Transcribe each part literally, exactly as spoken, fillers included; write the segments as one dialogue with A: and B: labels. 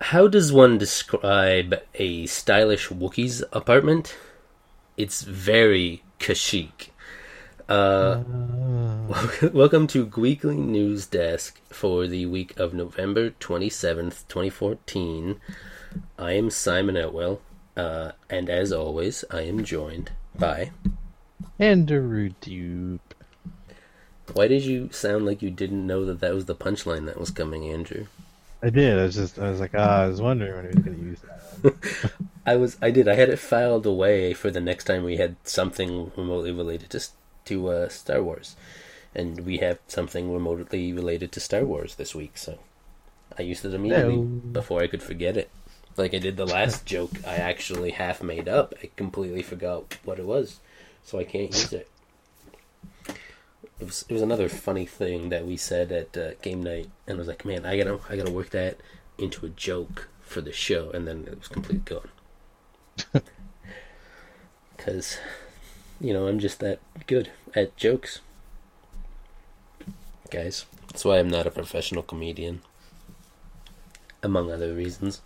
A: How does one describe a stylish Wookiee's apartment? It's very chic. Uh,
B: Uh,
A: welcome to Weekly News Desk for the week of November twenty-seventh, twenty fourteen. I am Simon Outwell, uh, and as always, I am joined by...
B: Andrew Dupe.
A: Why did you sound like you didn't know that that was the punchline that was coming, Andrew?
B: I did. I was just. I was like, ah, I was wondering when he was going to use that.
A: I was, I did. I had it filed away for the next time we had something remotely related to to uh, Star Wars, and we have something remotely related to Star Wars this week. So I used it immediately
B: No.
A: before I could forget it. Like I did the last joke, I actually half made up. I completely forgot what it was, so I can't use it. It was it was another funny thing that we said at uh, game night, and I was like, man, I gotta I gotta work that into a joke for the show, and then it was completely gone. Because, you know, I'm just that good at jokes, guys. That's why I'm not a professional comedian, among other reasons.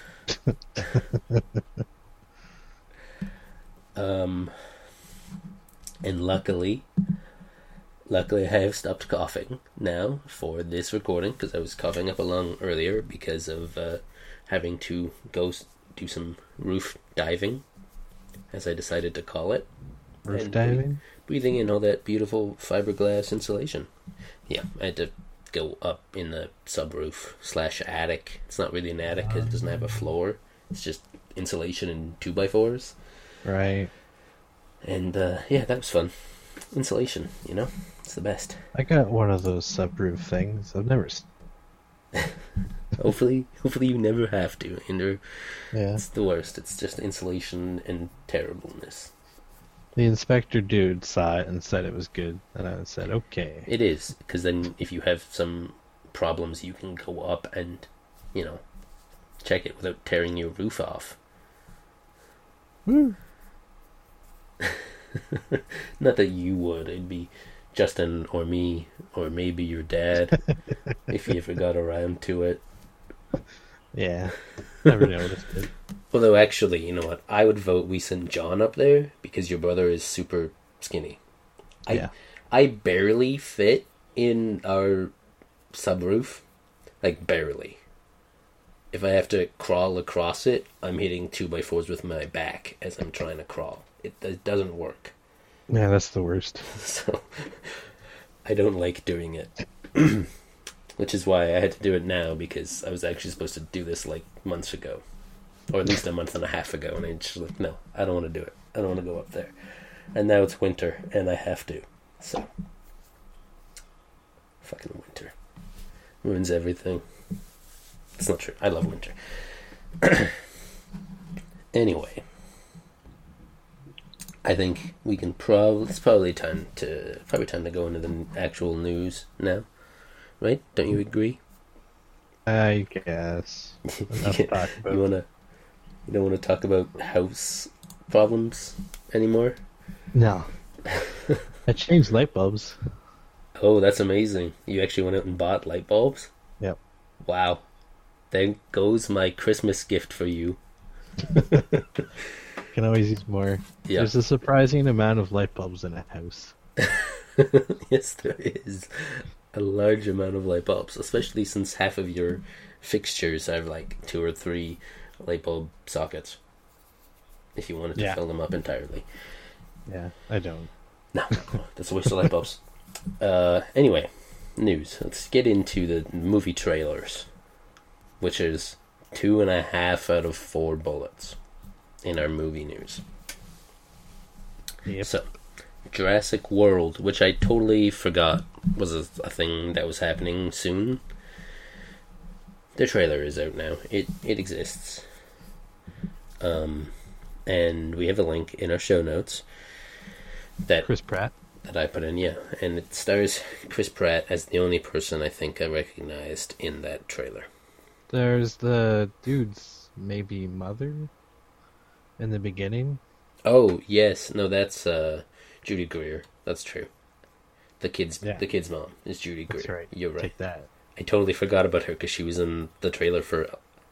A: um, and luckily. Luckily, I have stopped coughing now for this recording because I was coughing up a lung earlier because of uh, having to go do some roof diving, as I decided to call it.
B: Roof
A: and
B: diving?
A: Breathing in all that beautiful fiberglass insulation. Yeah, I had to go up in the subroof slash attic. It's not really an attic because it doesn't have a floor. It's just insulation and two by fours.
B: Right.
A: And uh, yeah, that was fun. Insulation, you know? It's the best.
B: I got one of those subroof things. I've never. s-
A: hopefully, hopefully you never have to, Andrew.
B: Yeah.
A: It's the worst. It's just insulation and terribleness.
B: The inspector dude saw it and said it was good, and I said, okay.
A: It is, because then if you have some problems, you can go up and, you know, check it without tearing your roof off.
B: Woo.
A: Not that you would. It'd be Justin or me, or maybe your dad, if you ever got around to it.
B: Yeah. Never noticed it.
A: Although, actually, you know what? I would vote we send John up there because your brother is super skinny. I,
B: Yeah.
A: I barely fit in our subroof. Like, barely. If I have to crawl across it, I'm hitting two by fours with my back as I'm trying to crawl. It, it doesn't work.
B: Yeah, that's the worst.
A: So, I don't like doing it. Which is why I had to do it now, because I was actually supposed to do this, like, months ago. Or at least a month and a half ago, and I just like, no, I don't want to do it. I don't want to go up there. And now it's winter, and I have to. So, fucking winter. Ruins everything. It's not true. I love winter. Anyway. I think we can probably, it's probably time to, probably time to go into the actual news now. Right? Don't you agree?
B: I guess. Enough
A: you
B: talk about-
A: wanna, you don't want to talk about house problems anymore?
B: No. I changed light bulbs.
A: Oh, that's amazing. You actually went out and bought light bulbs?
B: Yep.
A: Wow. There goes my Christmas gift for you.
B: Can always use more.
A: Yeah.
B: There's a surprising amount of light bulbs in a house.
A: Yes, there is a large amount of light bulbs, especially since half of your fixtures have like two or three light bulb sockets. If you wanted to
B: Yeah.
A: fill them up entirely.
B: Yeah, I don't.
A: No, that's a waste of light bulbs. Uh, anyway, news. Let's get into the movie trailers, which is two and a half out of four bullets in our movie news.
B: Yep.
A: So, Jurassic World, which I totally forgot was a, a thing that was happening soon. The trailer is out now. It it exists. Um, and we have a link in our show notes that
B: Chris Pratt.
A: that I put in, yeah. And it stars Chris Pratt as the only person I think I recognized in that trailer.
B: There's the dude's maybe mother in the beginning.
A: Oh, yes. No, that's uh, Judy Greer. That's true. The kid's
B: Yeah.
A: the kid's mom is Judy Greer.
B: That's right.
A: You're right.
B: Take that.
A: I totally forgot about her because she was in the trailer for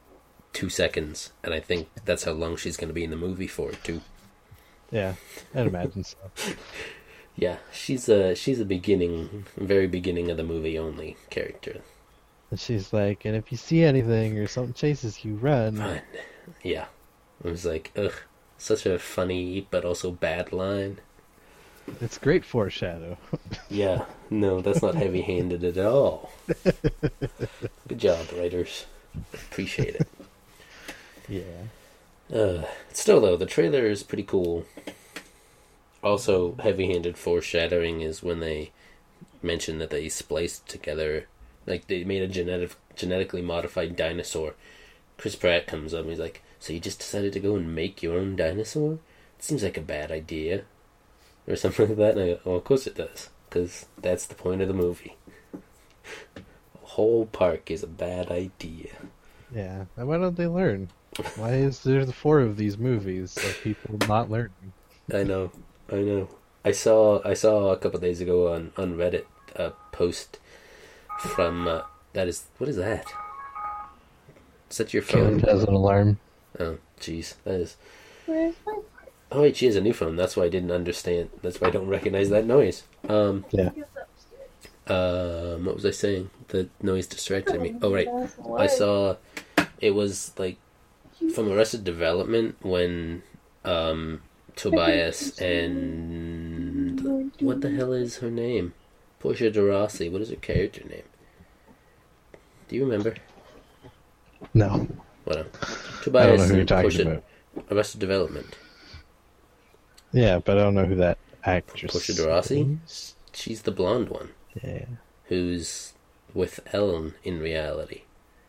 A: two seconds, and I think that's how long she's going to be in the movie for, too.
B: Yeah, I'd imagine so.
A: Yeah, she's a she's a beginning, very beginning of the movie only character.
B: And she's like, and if you see anything or something chases you, run.
A: Fun. Yeah, it was like, ugh, such a funny but also bad line.
B: It's great foreshadow.
A: Yeah, no, that's not heavy-handed at all. Good job, writers. Appreciate it.
B: Yeah.
A: Uh, still, though, the trailer is pretty cool. Also, heavy-handed foreshadowing is when they mention that they spliced together, like they made a genetic, genetically modified dinosaur. Chris Pratt comes up and he's like, so you just decided to go and make your own dinosaur? It seems like a bad idea. Or something like that. And I go, well, of course it does. Because that's the point of the movie. The whole park is a bad idea.
B: Yeah. And why don't they learn? Why is there the four of these movies of people not learning?
A: I know. I know. I saw I saw a couple days ago on, on Reddit a post from... Uh, that is... What is that? Is that your phone?
B: Karen has an alarm.
A: Oh, jeez. That is...
C: Where's my phone?
A: Oh, wait, she has a new phone. That's why I didn't understand. That's why I don't recognize that noise. Um,
B: Yeah.
C: It's upstairs.
A: um, what was I saying? The noise distracted me. Oh, right. I
C: What?
A: saw... It was, like, from Arrested Development when um, Tobias and... What the hell is her name? Portia de Rossi. What is her character name? Do you remember?
B: No.
A: Well,
B: I don't
A: Tobias
B: know who you're
A: and
B: talking
A: Portia...
B: about.
A: Arrested Development.
B: Yeah, but I don't know who that actress
A: Portia de Rossi?
B: is.
A: She's the blonde one.
B: Yeah.
A: Who's with Ellen in reality.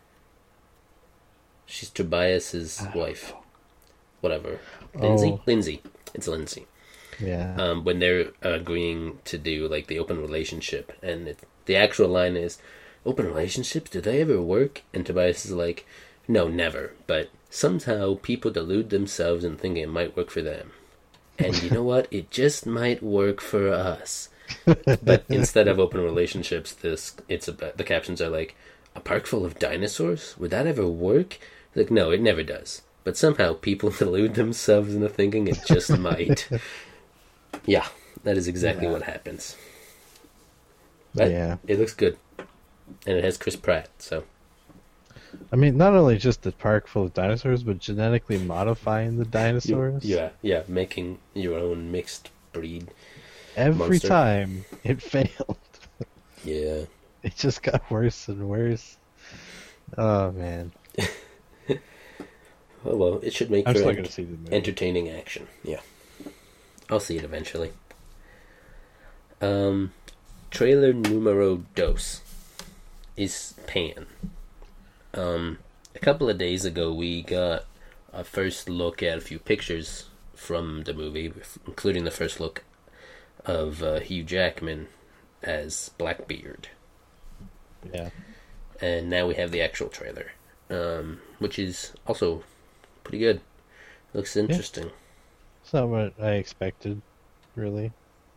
A: She's Tobias's wife. Whatever. Lindsay?
B: Oh.
A: Lindsay. It's Lindsay.
B: Yeah.
A: Um, when they're agreeing to do like the open relationship, and it, the actual line is, "Open relationships? Do they ever work?" And Tobias is like, "No, never. But somehow people delude themselves and think it might work for them. And you know what? It just might work for us." But instead of open relationships, this it's about the captions are like, "A park full of dinosaurs? Would that ever work?" Like, no, it never does. But somehow people delude themselves into thinking it just might. Yeah, that is exactly
B: Yeah.
A: what happens. But
B: Yeah.
A: it looks good. And it has Chris Pratt, so.
B: I mean, not only just the park full of dinosaurs, but genetically modifying the
A: You-
B: dinosaurs.
A: yeah, yeah, making your own mixed breed.
B: Every
A: monster.
B: time it failed.
A: Yeah.
B: It just got worse and worse. Oh, man.
A: Oh, well, it should make
B: I'm
A: for
B: still
A: ent-
B: going to see the movie.
A: entertaining action. Yeah. I'll see it eventually. Um, trailer numero dos is Pan. Um, a couple of days ago, we got a first look at a few pictures from the movie, including the first look of uh, Hugh Jackman as Blackbeard.
B: Yeah.
A: And now we have the actual trailer, um, which is also pretty good. Looks interesting.
B: It's not what I expected, really.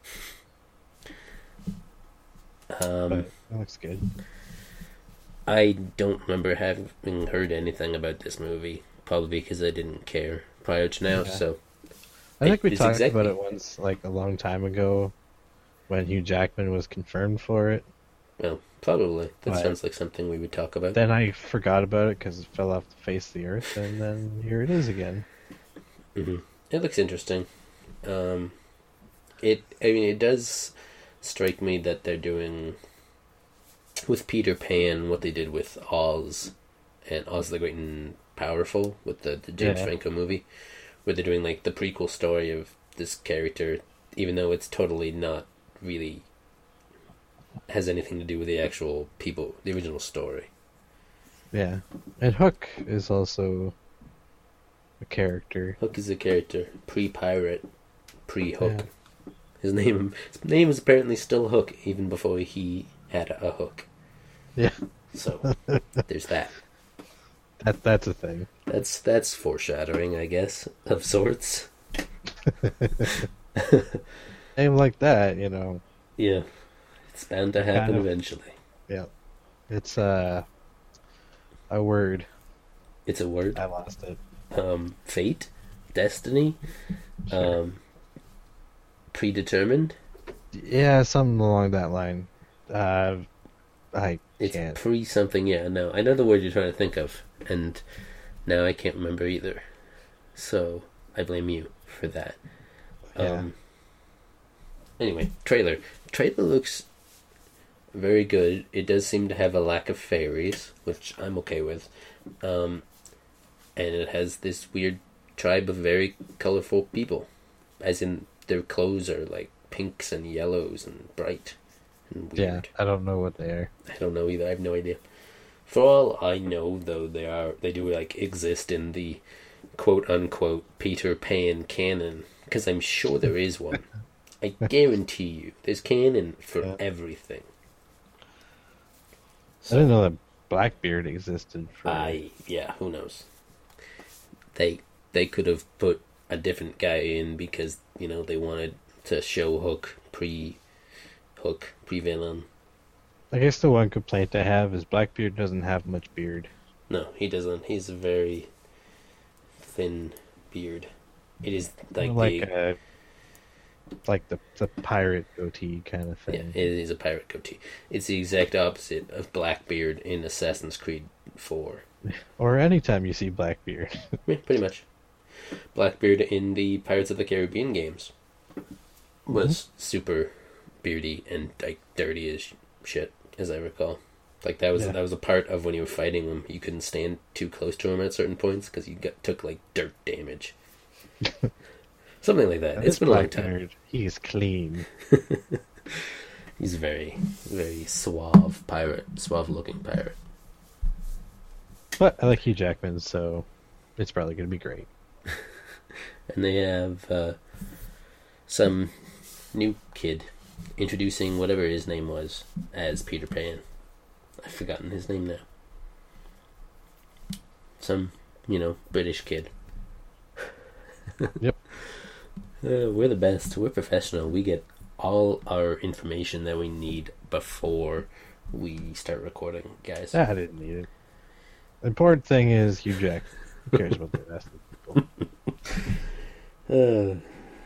A: Um,
B: But it looks good.
A: I don't remember having heard anything about this movie, probably because I didn't care prior to now.
B: Yeah.
A: So
B: I think we
A: It's
B: talked
A: exactly-
B: about it once, like a long time ago, when Hugh Jackman was confirmed for it.
A: well, probably that
B: Right.
A: sounds like something we would talk about.
B: Then I forgot about it because it fell off the face of the earth, and then here it is again.
A: hmm It looks interesting. Um, it, I mean, it does strike me that they're doing with Peter Pan what they did with Oz and Oz the Great and Powerful with the, the James
B: Yeah.
A: Franco movie, where they're doing like the prequel story of this character, even though it's totally not really has anything to do with the actual people, the original story.
B: Yeah. And Hook is also a character.
A: Hook is a character, pre-pirate, pre-Hook. His name, his name is apparently still Hook, even before he had a hook.
B: Yeah.
A: So there's that.
B: That That's a thing.
A: That's that's foreshadowing, I guess, of sorts.
B: Name like that, you know.
A: Yeah, it's bound to happen
B: Kind of.
A: eventually.
B: Yeah. It's uh, a word.
A: It's a word.
B: I lost it.
A: Um, fate, destiny,
B: Sure.
A: um, predetermined.
B: Yeah, something along that line. Uh, I
A: It's
B: can't.
A: pre something. Yeah, no, I know the word you're trying to think of, and now I can't remember either. So I blame you for that.
B: Yeah.
A: Um, anyway, trailer. Trailer looks very good. It does seem to have a lack of fairies, which I'm okay with. Um, and it has this weird tribe of very colorful people, as in their clothes are like pinks and yellows and bright and
B: Yeah,
A: weird.
B: I don't know what they are.
A: I don't know either. I have no idea. For all I know, though, they are they do like exist in the quote unquote Peter Pan canon, because I'm sure there is one. I guarantee you, there's canon for
B: Yeah.
A: everything.
B: I didn't know that Blackbeard existed for.
A: I yeah, who knows? They they could have put a different guy in because you know they wanted to show Hook pre Hook pre villain.
B: I guess the one complaint I have is Blackbeard doesn't have much beard.
A: No, he doesn't. He's a very thin beard. It is like,
B: like
A: the
B: a, like the the pirate goatee kind of
A: yeah,
B: thing.
A: it is a pirate goatee. It's the exact opposite of Blackbeard in Assassin's Creed four.
B: Or anytime you see Blackbeard.
A: Yeah, pretty much. Blackbeard in the Pirates of the Caribbean games was super beardy and like dirty as shit, as I recall. Like that was
B: Yeah.
A: that was a part of when you were fighting him. You couldn't stand too close to him at certain points because you got took like dirt damage, something like that. It's
B: This
A: been a long time.
B: Blackbeard, he's clean.
A: He's very, very suave pirate, suave looking pirate.
B: But I like Hugh Jackman, so it's probably going to be great.
A: And they have uh, some new kid introducing whatever his name was as Peter Pan. I've forgotten his name now. Some, you know, British kid.
B: Yep.
A: Uh, we're the best. We're professional. We get all our information that we need before we start recording, guys.
B: I didn't need it. The important thing is Hugh Jackman. Who cares about the rest of the people?
A: Uh,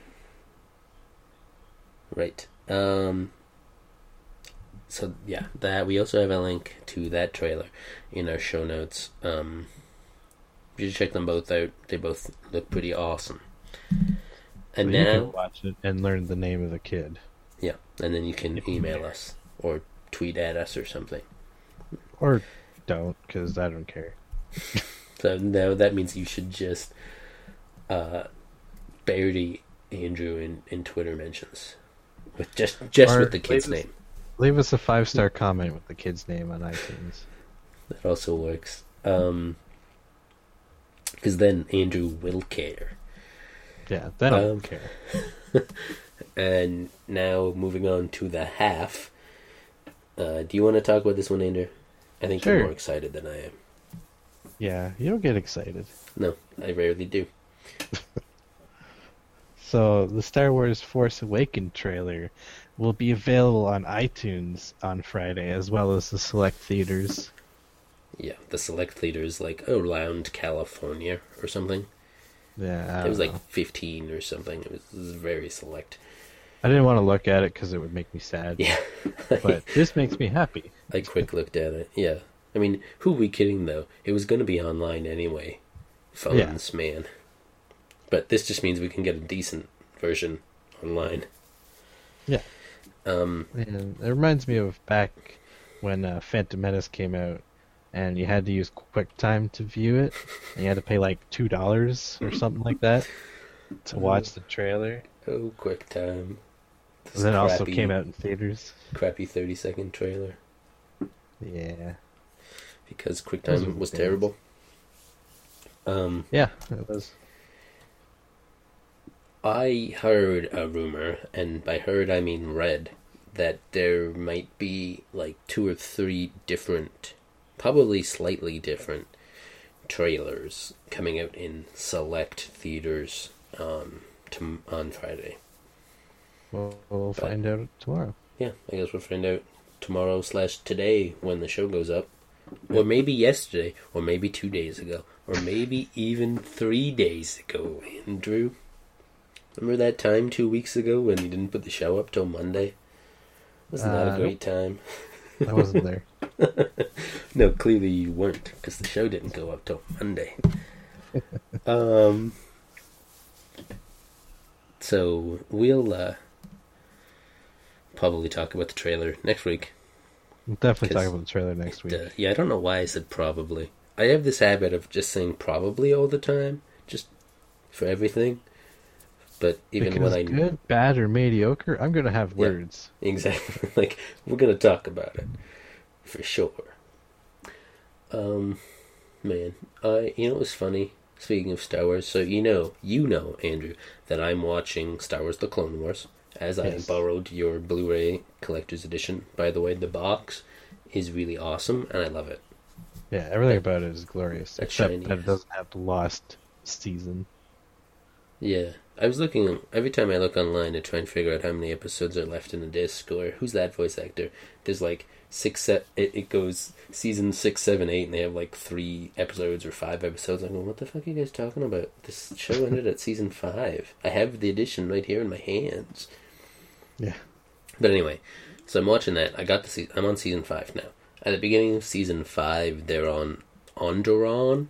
A: right. Um. So yeah, that we also have a link to that trailer in our show notes. Um, you should check them both out. They both look pretty awesome. And
B: So you
A: now,
B: can watch it and learn the name of the kid.
A: yeah, and then you can email us or tweet at us or something.
B: Or don't, because I don't care.
A: So now that means you should just uh, bury Andrew in, in Twitter mentions with just just
B: Or
A: with the kid's
B: leave us-
A: name.
B: Leave us a five star comment with the kid's name on iTunes.
A: That also works. Um, because then Andrew will care.
B: Yeah, then I
A: Um,
B: don't care.
A: And now moving on to the half. Uh, do you want to talk about this one, Andrew? I think
B: Sure.
A: you're more excited than I am.
B: Yeah, you don't get excited.
A: No, I rarely do.
B: So, the Star Wars Force Awakens trailer will be available on iTunes on Friday, as well as the select theaters.
A: Yeah, the select theaters like around California or something.
B: Yeah, I
A: It was
B: don't
A: like
B: know.
A: fifteen or something. It was, it was very select.
B: I didn't want to look at it because it would make me sad.
A: Yeah.
B: But this makes me happy.
A: I quick looked at it. Yeah. I mean, who are we kidding, though? It was going to be online anyway. Phones, man. But this just means we can get a decent version online.
B: Yeah.
A: Um,
B: And it reminds me of back when uh, Phantom Menace came out, and you had to use QuickTime to view it, and you had to pay like two dollars or something like that to watch the trailer.
A: oh, quick time. This
B: And then it also
A: crappy-
B: came out in theaters.
A: Crappy thirty second trailer.
B: Yeah.
A: Because
B: Those
A: QuickTime
B: were
A: was
B: the
A: terrible. Um,
B: Yeah, it was.
A: I heard a rumor, and by heard I mean read, that there might be like two or three different, probably slightly different, trailers coming out in select theaters um, to, on Friday.
B: We'll, we'll
A: But-
B: find out tomorrow.
A: Yeah, I guess we'll find out tomorrow slash today when the show goes up. Or maybe yesterday, or maybe two days ago. or maybe even three days ago, Andrew. Remember that time two weeks ago when you didn't put the show up till Monday? Wasn't that
B: Uh,
A: a great time?
B: I wasn't there.
A: No, clearly you weren't, because the show didn't go up till Monday. um. So we'll uh, probably talk about the trailer next week.
B: We'll definitely
A: 'Cause
B: talk about the trailer next week.
A: Uh, yeah, I don't know why I said probably. I have this habit of just saying probably all the time, just for everything. But even
B: because
A: when I
B: good, bad, or mediocre, I'm gonna have
A: Yeah.
B: words.
A: exactly like we're gonna talk about it for sure. Um, man, I you know what's funny? Speaking of Star Wars, so you know, you know, Andrew, that I'm watching Star Wars: The Clone Wars, as I
B: Yes.
A: borrowed your Blu-ray collector's edition. By the way, the box is really awesome, and I love it.
B: Yeah, everything about it is glorious,
A: That
B: except
A: shiny
B: that
A: is-
B: it doesn't have the lost season.
A: Yeah, I was looking every time I look online to try and figure out how many episodes are left in the disc, or who's that voice actor. There's like six. Se- it it goes season six, seven, eight, and they have like three episodes or five episodes. I go, what the fuck are you guys talking about? This show ended at season five. I have the edition right here in my hands.
B: Yeah.
A: But anyway, so I'm watching that. I got the se- I'm on season five now. At the beginning of season five, they're on Onderon,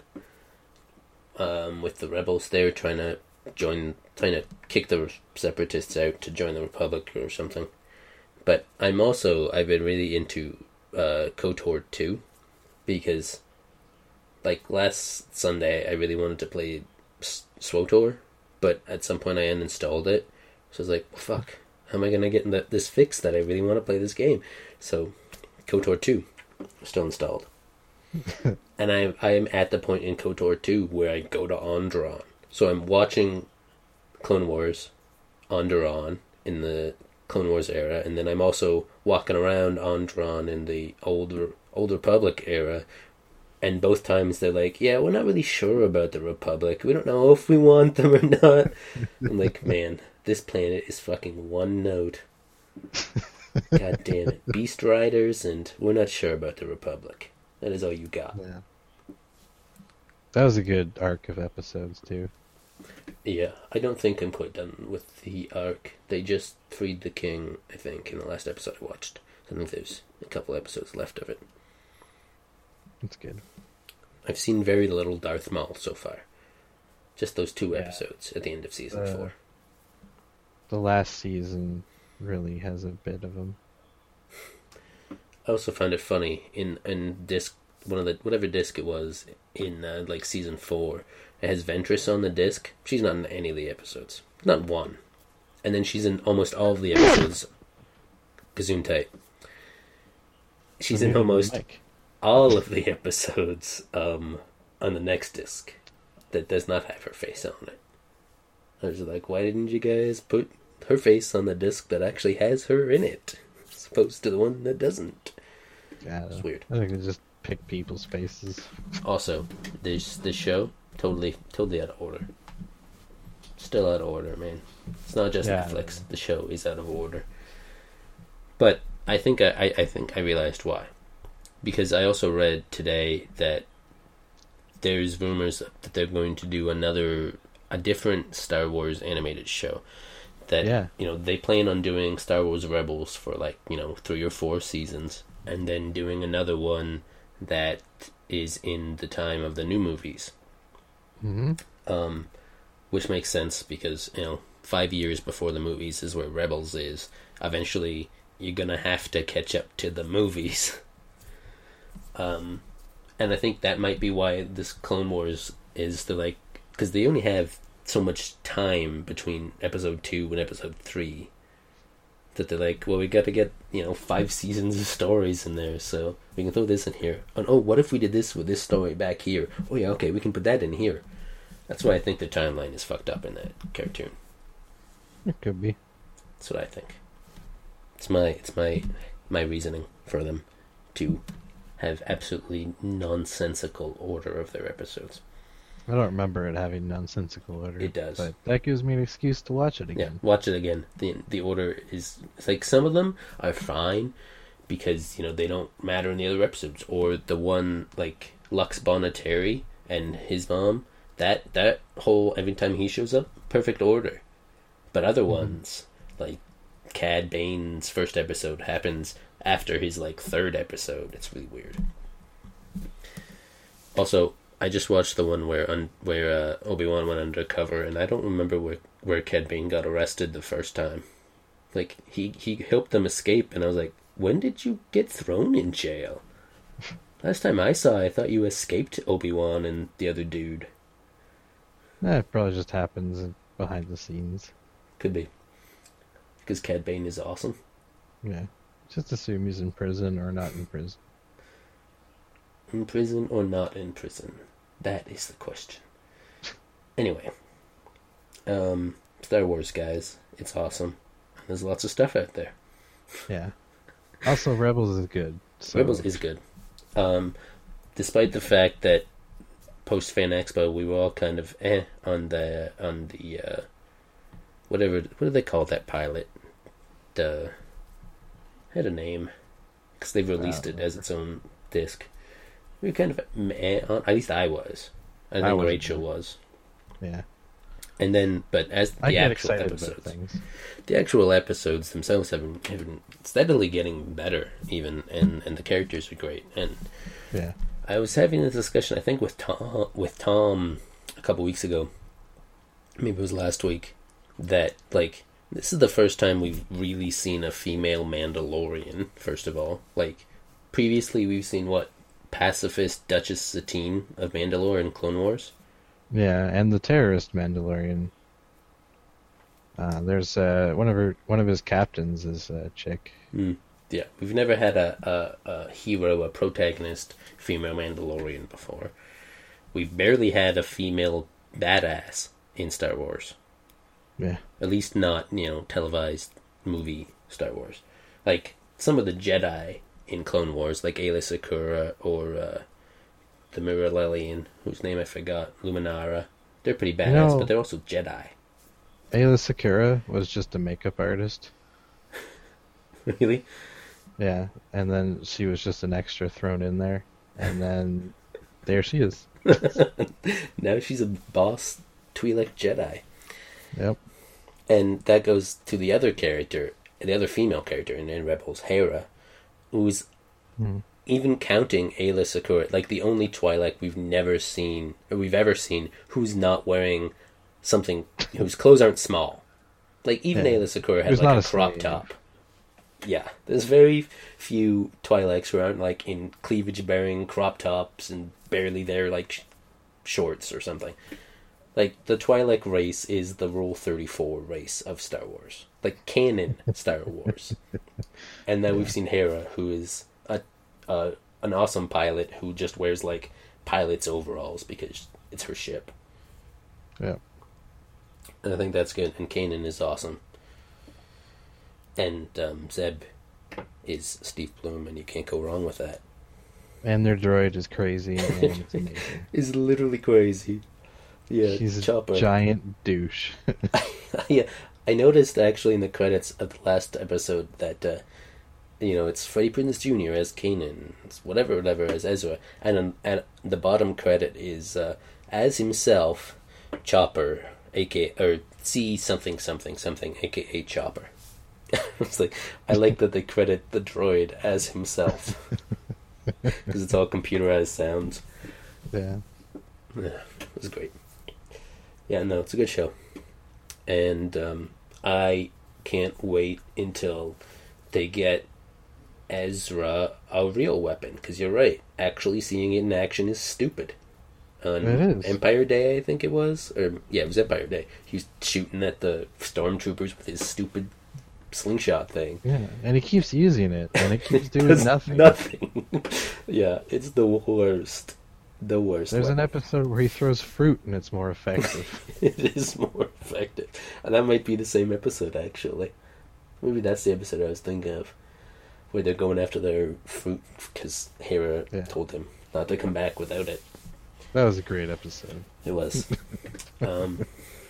A: um, with the rebels there trying to join, trying to kick the separatists out to join the Republic or something. But I'm also I've been really into uh, KOTOR two, because like last Sunday I really wanted to play S- SWTOR, but at some point I uninstalled it. So I was like, well, fuck, how am I gonna get the, this fix that I really want to play this game? So KOTOR two still installed. And I I am at the point in KOTOR two where I go to Onderon. So I'm watching Clone Wars, Onderon in the Clone Wars era, and then I'm also walking around Onderon in the older Old Republic era. And both times they're like, yeah, we're not really sure about the Republic. We don't know if we want them or not. I'm like, man, this planet is fucking one note. God damn it. Beast Riders, and we're not sure about the Republic. That is all you got.
B: Yeah. That was a good arc of episodes too.
A: Yeah, I don't think I'm quite done with the arc. They just freed the king, I think, in the last episode I watched. I think there's a couple episodes left of it.
B: That's good.
A: I've seen very little Darth Maul so far. Just those two
B: Yeah.
A: episodes at the end of season
B: Uh,
A: four.
B: The last season really has a bit of them.
A: I also found it funny in in disc one of the whatever disc it was in uh, like season four. It has Ventress on the disc. She's not in any of the episodes, not one. And then she's in almost all of the episodes. Gesundheit. She's in almost
B: Mike.
A: all of the episodes um, on the next disc that does not have her face on it. I was like, why didn't you guys put her face on the disc that actually has her in it, as opposed to the one that doesn't?
B: Yeah,
A: It's weird.
B: I think they just pick people's faces.
A: Also, this this show totally totally out of order. Still out of order, man. It's not just
B: Yeah.
A: Netflix. The show is out of order. But I think I, I, I think I realized why. Because I also read today that there's rumors that they're going to do another a different Star Wars animated show. That
B: Yeah.
A: you know, they plan on doing Star Wars Rebels for like, you know, three or four seasons, and then doing another one that is in the time of the new movies.
B: Mm-hmm.
A: Um, which makes sense because, you know, five years before the movies is where Rebels is. Eventually, you're gonna have to catch up to the movies. um, and I think that might be why this Clone Wars is the like, because they only have so much time between episode two and episode three. That they're like, well, we got to get, you know, five seasons of stories in there, so we can throw this in here. And oh, what if we did this with this story back here? Oh yeah, okay, we can put that in here. That's why I think the timeline is fucked up in that cartoon.
B: It could be.
A: That's what I think. It's my it's my my reasoning for them to have absolutely nonsensical order of their episodes.
B: I don't remember it having nonsensical order.
A: It does.
B: But that gives me an excuse to watch it
A: Yeah,
B: again.
A: watch it again. the The order is, it's like, some of them are fine because, you know, they don't matter in the other episodes. Or the one like Lux Bonateri and his mom. That that whole every time he shows up, perfect order. But other
B: Mhm.
A: ones, like Cad Bane's first episode, happens after his like third episode. It's really weird. Also, I just watched the one where un- where uh, Obi-Wan went undercover, and I don't remember where where Cad Bane got arrested the first time. Like he he helped them escape, and I was like, when did you get thrown in jail? Last time I saw, I thought you escaped Obi-Wan and the other dude.
B: Eh, it probably just happens behind the scenes.
A: Could be. Because Cad Bane is awesome.
B: Yeah. Just assume he's in prison or not in prison.
A: In prison or not in prison? That is the question. Anyway. Um, Star Wars, guys. It's awesome. There's lots of stuff out there.
B: Yeah. Also, Rebels is good. So...
A: Rebels is good. Um, despite the fact that post Fan Expo we were all kind of eh on the on the uh, whatever what do they call that pilot? The had a name because they've released it as its own disc. We were kind of meh on. At least I was. I
B: I
A: think
B: wasn't.
A: Rachel was.
B: Yeah.
A: And then, but as the
B: I get
A: actual
B: excited
A: episodes,
B: about things.
A: the actual episodes themselves have been, have been steadily getting better, even, and, and the characters are great. And
B: Yeah.
A: I was having this discussion, I think, with Tom, with Tom a couple weeks ago. Maybe it was last week. That like this is the first time we've really seen a female Mandalorian. First of all, like previously we've seen what pacifist Duchess Satine of Mandalore in Clone Wars.
B: Yeah, and the terrorist Mandalorian. Uh, there's uh, one of her, one of his captains is a chick.
A: Mm. Yeah, we've never had a, a, a hero, a protagonist, female Mandalorian before. We've barely had a female badass in Star Wars.
B: Yeah.
A: At least not, you know, televised movie Star Wars. Like, some of the Jedi in Clone Wars, like Aayla Secura or uh, the Mirror Lillian, whose name I forgot, Luminara. They're pretty badass,
B: know-
A: but they're also Jedi.
B: Ayla Secura was just a makeup artist.
A: Really?
B: Yeah, and then she was just an extra thrown in there, and then there she is.
A: Now she's a boss Twi'lek Jedi.
B: Yep.
A: And that goes to the other character, the other female character in, in Rebels, Hera, who's
B: Hmm.
A: even counting Aayla Secura, like the only Twi'lek we've never seen, or we've ever seen, who's not wearing something, whose clothes aren't small. Like, even
B: Yeah.
A: Aayla Secura had
B: Who's
A: like
B: not
A: a
B: a
A: crop
B: slave.
A: top. Yeah, there's very few Twi'leks who aren't like in cleavage-bearing crop tops and barely there like sh- shorts or something. Like, the Twi'lek race is the Rule thirty-four race of Star Wars. Like, canon Star Wars. And then we've seen Hera, who is a, a an awesome pilot who just wears, like, pilot's overalls because it's her ship.
B: Yep.
A: And I think that's good. And Kanan is awesome. And um, Zeb is Steve Bloom, and you can't go wrong with that.
B: And their droid is crazy, and it's amazing.
A: It's literally crazy. Yeah,
B: He's a
A: Chopper.
B: giant douche.
A: Yeah, I noticed actually in the credits of the last episode that uh, you know it's Freddie Prinze Junior as Kanan, it's whatever, whatever as Ezra, and um, and the bottom credit is uh, as himself, Chopper, aka or C something something something, aka Chopper. It's like I like that they credit the droid as himself because it's all computerized sounds.
B: Yeah.
A: Yeah, it was great. Yeah, no, it's a good show. And um, I can't wait until they get Ezra a real weapon. Because you're right, actually seeing it in action is stupid. On
B: It is.
A: Empire Day, I think it was. Or, yeah, it was Empire Day. He was shooting at the stormtroopers with his stupid slingshot thing.
B: Yeah, and he keeps using it, and it keeps doing
A: Does
B: nothing.
A: Nothing. Yeah, it's the worst. The worst.
B: There's an
A: weapon.
B: episode where he throws fruit, and it's more effective.
A: It is more effective. And that might be the same episode, actually. Maybe that's the episode I was thinking of. Where they're going after their fruit because Hera
B: Yeah.
A: told them not to come back without it.
B: That was a great episode.
A: It was. um,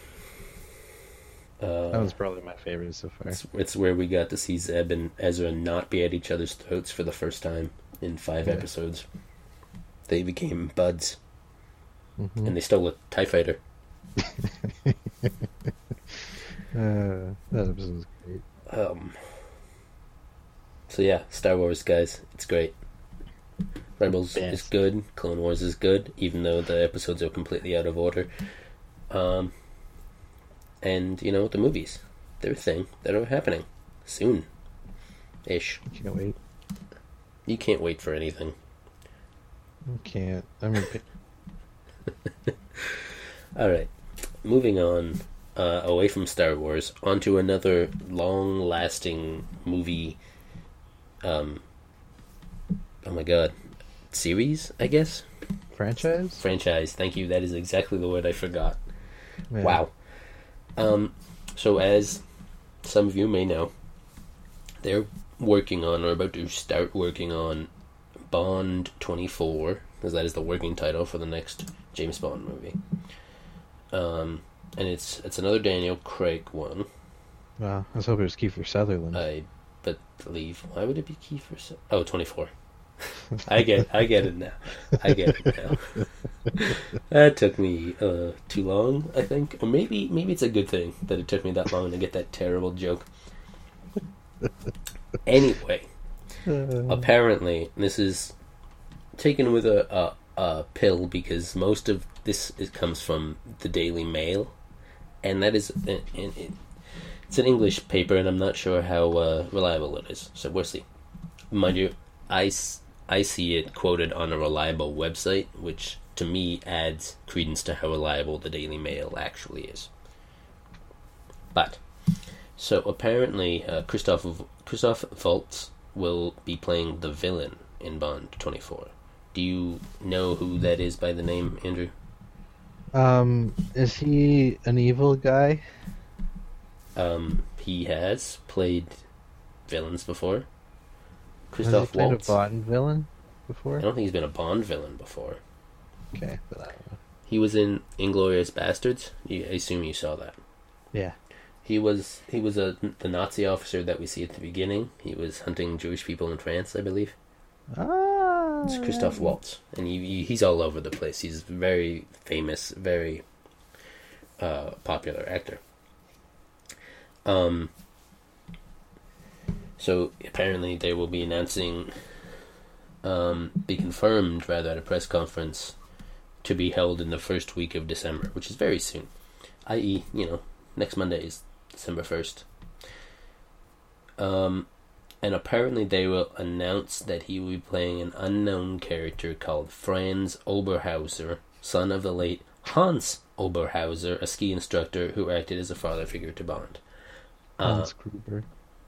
A: uh,
B: That was probably my favorite so far.
A: it's, it's where we got to see Zeb and Ezra not be at each other's throats for the first time in five
B: Yeah.
A: episodes. They became buds.
B: Mhm.
A: and they stole a TIE fighter.
B: Uh, that episode was great.
A: Um, so yeah, Star Wars, guys, it's great. Rebels is
B: Best.
A: good. Clone Wars is good, even though the episodes are completely out of order. Um, and you know the movies, they're a thing that are happening soon, ish.
B: Can't wait.
A: You can't wait for anything.
B: I can't. I mean,
A: All right, moving on uh, away from Star Wars onto another long-lasting movie. Um, oh my god, series, I guess.
B: franchise?
A: Franchise. Thank you. That is exactly the word I forgot.
B: Yeah.
A: Wow. Um, so as some of you may know, they're working on or about to start working on Bond twenty-four, because that is the working title for the next James Bond movie. Um, and it's it's another Daniel Craig one.
B: Wow. I was hoping it was Kiefer Sutherland.
A: I believe. Why would it be Kiefer? Su- oh, twenty-four. I get I get it now. I get it now. That took me uh, too long, I think. Or maybe maybe it's a good thing that it took me that long to get that terrible joke. Anyway,
B: Uh,
A: apparently this is taken with a, a, a pill, because most of this is, comes from the Daily Mail, and that is it, it, it's an English paper, and I'm not sure how uh, reliable it is. So we'll see. Mind you, I, s- I see it quoted on a reliable website, which to me adds credence to how reliable the Daily Mail actually is. But so apparently, uh, Christoph Christoph Waltz will be playing the villain in Bond twenty-four. Do you know who that is by the name, Andrew?
B: um, is he an evil guy?
A: Um, he has played villains before.
B: Has he
A: Christoph
B: played
A: Waltz.
B: a Bond villain
A: I
B: before?
A: don't think he's been a Bond villain before.
B: Okay, but I don't know.
A: He was in Inglourious Bastards. You, I assume you saw that.
B: Yeah.
A: He was he was a the Nazi officer that we see at the beginning. He was hunting Jewish people in France, I believe.
B: Ah.
A: It's Christoph Waltz, and he, he, he's all over the place. He's a very famous, very uh, popular actor. Um. So apparently they will be announcing, um, be confirmed rather at a press conference to be held in the first week of December, which is very soon. that is, you know, next Monday is December first. Um, and apparently they will announce that he will be playing an unknown character called Franz Oberhauser, son of the late Hans Oberhauser, a ski instructor who acted as a father figure to Bond. Uh,
B: Hans Gruber.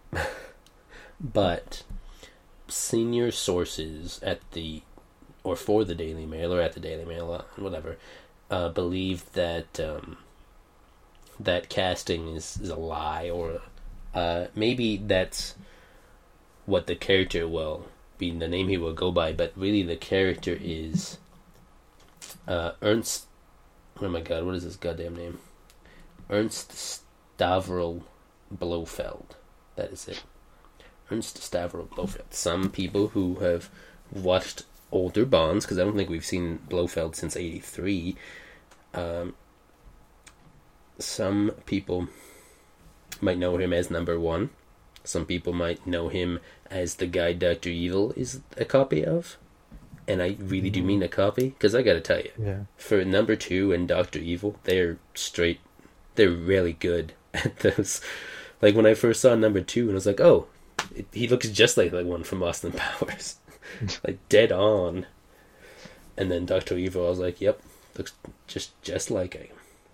A: but senior sources at the, or for the Daily Mail, or at the Daily Mail, uh, whatever, uh, believe that um, that casting is, is a lie, or uh, maybe that's what the character will be, the name he will go by, but really the character is uh, Ernst, oh my god, what is his goddamn name? Ernst Stavro Blofeld. That is it. Ernst Stavro Blofeld. Some people who have watched older Bonds, because I don't think we've seen Blofeld since eighty-three, um, some people might know him as number one. Some people might know him as the guy Doctor Evil is a copy of. And I really do mean a copy, because I gotta tell you,
B: Yeah.
A: for number two and Doctor Evil, they're straight, they're really good at those. Like when I first saw number two, and I was like, oh, it, he looks just like the one from Austin Powers. Like dead on. And then Doctor Evil, I was like, yep, looks just just like him.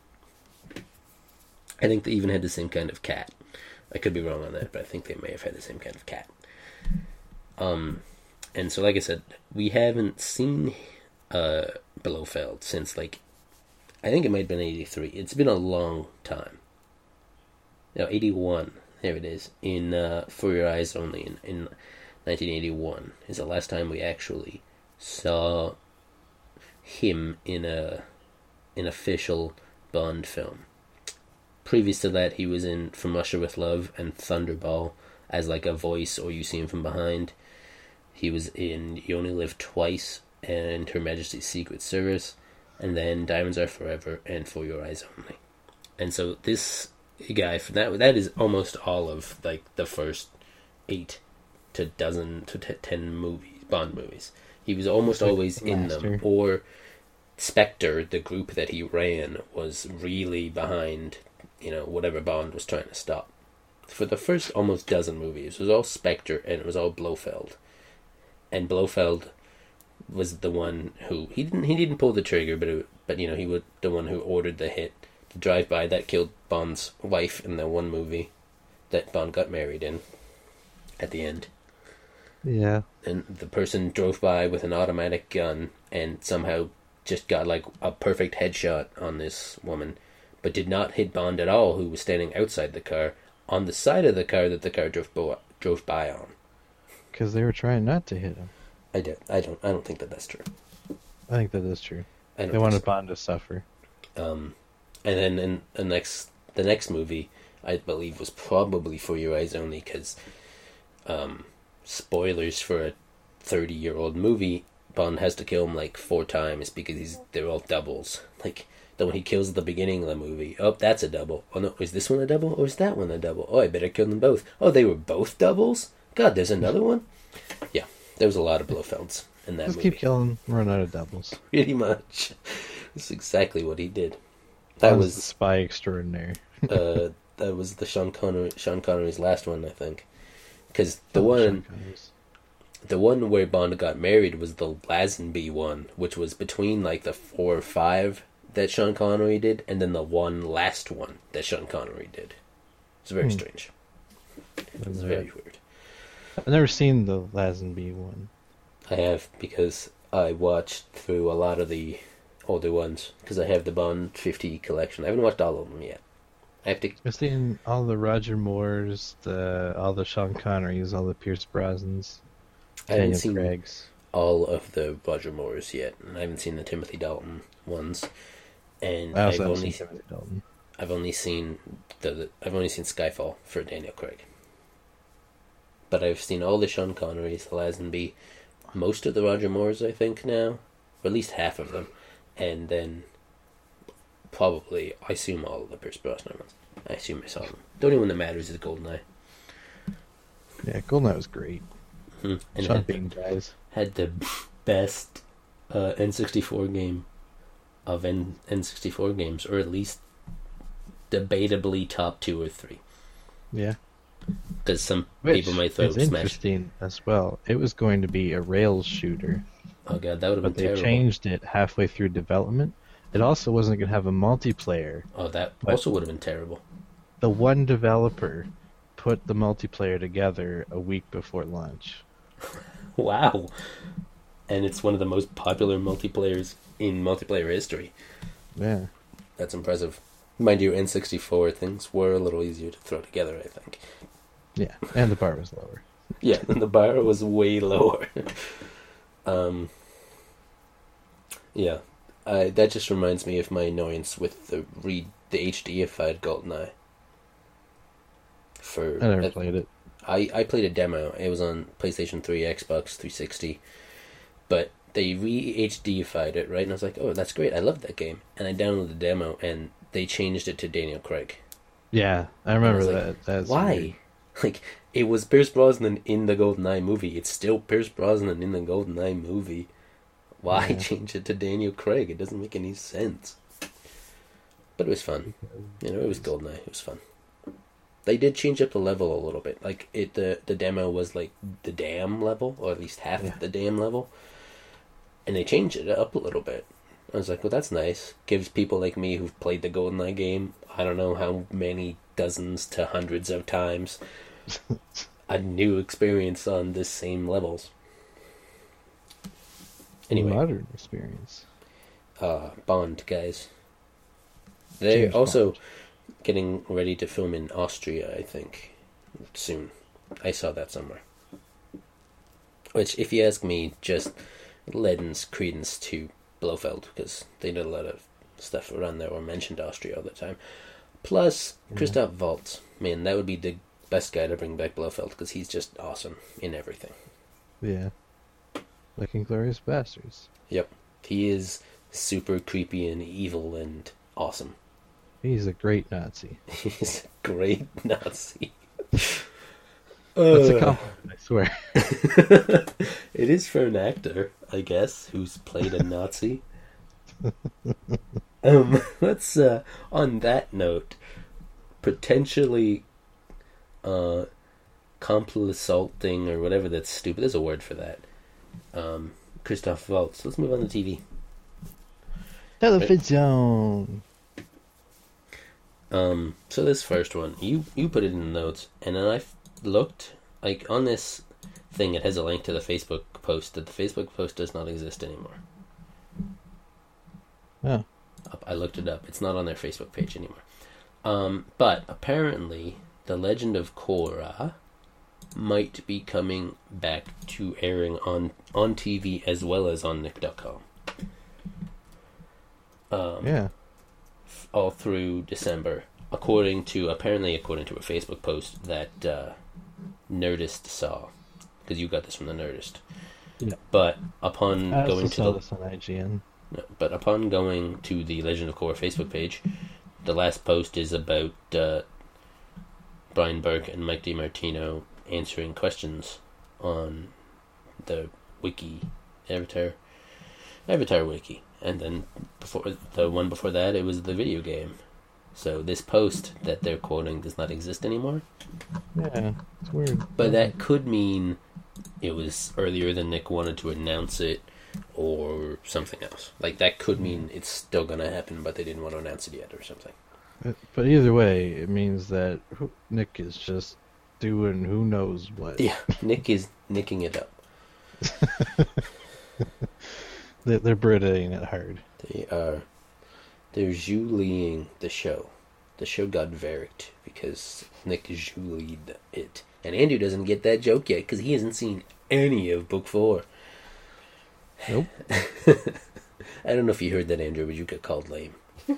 A: I think they even had the same kind of cat. I could be wrong on that, but I think they may have had the same kind of cat. Um, and so, like I said, we haven't seen uh, Blofeld since, like, I think it might have been eighty-three. It's been a long time. No, eighty-one. There it is. In uh, For Your Eyes Only, in, in nineteen eighty-one, is the last time we actually saw him in a an official Bond film. Previous to that, he was in From Russia with Love and Thunderball as like a voice, or you see him from behind. He was in You Only Live Twice and Her Majesty's Secret Service. and then Diamonds Are Forever and For Your Eyes Only. And so this guy, for that that is almost all of like the first eight to dozen to t- ten movies, Bond movies. He was almost
B: Like
A: always in them,
B: Master.
A: or Spectre, the group that he ran, was really behind, you know, whatever Bond was trying to stop. For the first almost dozen movies, it was all Spectre and it was all Blofeld. And Blofeld was the one who he didn't he didn't pull the trigger, but it, but you know he was the one who ordered the hit, the drive-by that killed Bond's wife in the one movie that Bond got married in at the end.
B: Yeah.
A: And the person drove by with an automatic gun and somehow just got like a perfect headshot on this woman, but did not hit Bond at all, who was standing outside the car on the side of the car that the car drove bo- drove by on.
B: Because they were trying not to hit him.
A: I don't, I don't, I don't think that that's true.
B: I think that is true.
A: I don't
B: They
A: think
B: wanted
A: so.
B: Bond to suffer.
A: Um, and then in the next, the next movie, I believe, was probably For Your Eyes Only, because, um, spoilers for a thirty-year-old movie, Bond has to kill him like four times because he's they're all doubles. Like, then when he kills at the beginning of the movie, oh, that's a double. Oh no, is this one a double or is that one a double? Oh, I better kill them both. Oh, they were both doubles? God, there's another one? Yeah, there was a lot of Blofelds in that
B: Just
A: movie.
B: keep killing, run out of doubles.
A: Pretty much. That's exactly what he did. That
B: Bond's
A: was
B: the spy extraordinaire.
A: uh, that was the Sean Connery, Sean Connery's last one, I think. Because the
B: Oh,
A: one,
B: Sean Connery's.
A: the one where Bond got married was the Lazenby one, which was between like the four or five that Sean Connery did, and then the one last one that Sean Connery did. It's very
B: Hmm.
A: strange. It's very weird.
B: I've never seen the Lazenby one.
A: I have, because I watched through a lot of the older ones, because I have the Bond fifty collection. I haven't watched all of them yet. I have to.
B: I've seen all the Roger Moores, the all the Sean Connerys, all the Pierce Brosnans,
A: I haven't
B: Daniel
A: seen
B: Craig's.
A: all of the Roger Moores yet, and I haven't seen the Timothy Dalton ones. And
B: I
A: I've
B: also haven't
A: only
B: seen Timothy Dalton.
A: I've only seen the, the I've only seen Skyfall for Daniel Craig. But I've seen all the Sean Connerys, the Lazenby, most of the Roger Moores, I think now, or at least half of them, and then probably I assume all of the Pierce Brosnan ones. I assume I saw them. The only one that matters is GoldenEye.
B: Yeah, Goldeneye was great.
A: Hmm. And
B: Sean
A: had,
B: Bean guys.
A: had the best uh, N sixty-four game of N N64 games, or at least debatably top two or three.
B: Yeah.
A: Because some
B: Which
A: people might throw
B: is
A: Smash.
B: interesting as well. It was going to be a Rails shooter,
A: Oh god, that would have
B: but
A: been
B: they
A: terrible.
B: changed it halfway through development. It also wasn't going to have a multiplayer.
A: Oh, that
B: But-
A: also would have been terrible.
B: The one developer put the multiplayer together a week before launch.
A: Wow. And it's one of the most popular multiplayers in multiplayer history.
B: Yeah.
A: That's impressive. Mind you, N sixty-four things were a little easier to throw together, I think.
B: Yeah, and the bar was lower.
A: Yeah, and the bar was way lower. um, yeah, I, that just reminds me of my annoyance with the read the HDified GoldenEye. For
B: I never
A: that-
B: played it.
A: I, I played a demo. It was on PlayStation three, Xbox three sixty, but they re-H D-ified it, right? And I was like, oh, that's great. I love that game. And I downloaded the demo, and they changed it to Daniel Craig.
B: Yeah, I remember
A: was like,
B: that. That's
A: Why?
B: weird.
A: Like, it was Pierce Brosnan in the GoldenEye movie. It's still Pierce Brosnan in the GoldenEye movie. Why
B: Yeah.
A: change it to Daniel Craig? It doesn't make any sense. But it was fun. You know, it was GoldenEye. It was fun. They did change up the level a little bit. Like, it the, the demo was like the dam level, or at least half
B: Yeah.
A: of the dam level. And they changed it up a little bit. I was like, well, that's nice. Gives people like me who've played the GoldenEye game, I don't know how many dozens to hundreds of times, a new experience on this same levels. Anyway,
B: Modern experience.
A: uh, Bond, guys. They're
B: James
A: also
B: Bond.
A: getting ready to film in Austria, I think, soon. I saw that somewhere. Which, if you ask me, just lends credence to Blofeld, because they did a lot of stuff around there or mentioned Austria all the time. Plus,
B: Yeah.
A: Christoph Waltz. Man, that would be the best guy to bring back Blofeld, because he's just awesome in everything.
B: Yeah. Like Inglourious Bastards.
A: He is super creepy and evil and awesome.
B: He's a great Nazi.
A: He's a great Nazi.
B: That's
A: Uh,
B: a compliment, I swear.
A: It is for an actor, I guess, who's played a Nazi. um, let's, uh, on that note, potentially, uh, complissalting, or whatever that's stupid, there's a word for that. Um, Christoph Waltz. Let's move on to T V.
B: Television.
A: Um, so this first one, you, you put it in the notes, and then I f- looked, like, on this thing, it has a link to the Facebook post, that the Facebook post does not exist anymore.
B: Oh.
A: I looked it up. It's not on their Facebook page anymore. Um, but apparently, The Legend of Korra might be coming back to airing on, on T V as well as on Nick dot com. Um,
B: Yeah.
A: all through December, according to apparently according to a Facebook post that uh, Nerdist saw, because you got this from the Nerdist.
B: Yeah.
A: But upon
B: I also
A: going to
B: saw
A: the
B: this on I G N.
A: no, but upon going to the Legend of Korra Facebook page, the last post is about uh, Brian Burke and Mike DiMartino answering questions on the wiki, Avatar, Avatar wiki, and then before the one before that, it was the video game. So this post that they're quoting does not exist anymore.
B: Yeah, it's weird.
A: But that could mean it was earlier than Nick wanted to announce it, or something else. Like, that could mean it's still gonna happen, but they didn't want to announce it yet, or something.
B: But- But either way, it means that who- Nick is just doing who knows what.
A: Yeah, Nick is nicking it up.
B: They're, they're Brittaing it hard.
A: They are. They're Julieing the show. The show got verdict because Nick Julied it. And Andrew doesn't get that joke yet because he hasn't seen any of book four.
B: Nope.
A: I don't know if you heard that, Andrew, but you get called lame.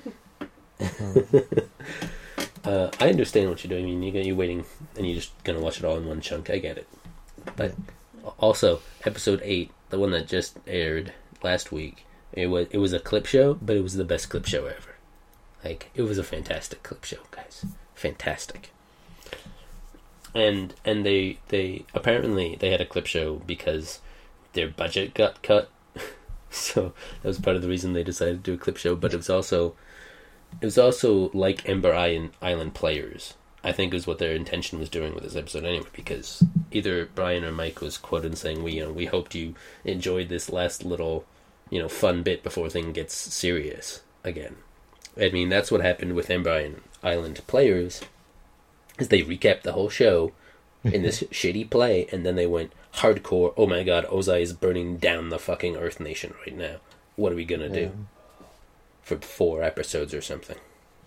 A: uh, I understand what you're doing. I mean, you- you're waiting and you're just going to watch it all in one chunk. I get it. But also, episode eight, the one that just aired last week, it was it was a clip show, but it was the best clip show ever. Like, it was a fantastic clip show, guys. Fantastic. And and they they apparently they had a clip show because their budget got cut. So that was part of the reason they decided to do a clip show, but it was also it was also like Ember Island, Island Players. I think is what their intention was doing with this episode anyway, because either Brian or Mike was quoted saying, "We, you know, we hoped you enjoyed this last little, you know, fun bit before things gets serious again." I mean, that's what happened with Ember Island Players, is they recapped the whole show in this shitty play, and then they went hardcore. Oh my god, Ozai is burning down the fucking Earth Nation right now. What are we gonna do?
B: Yeah.
A: For four episodes or something.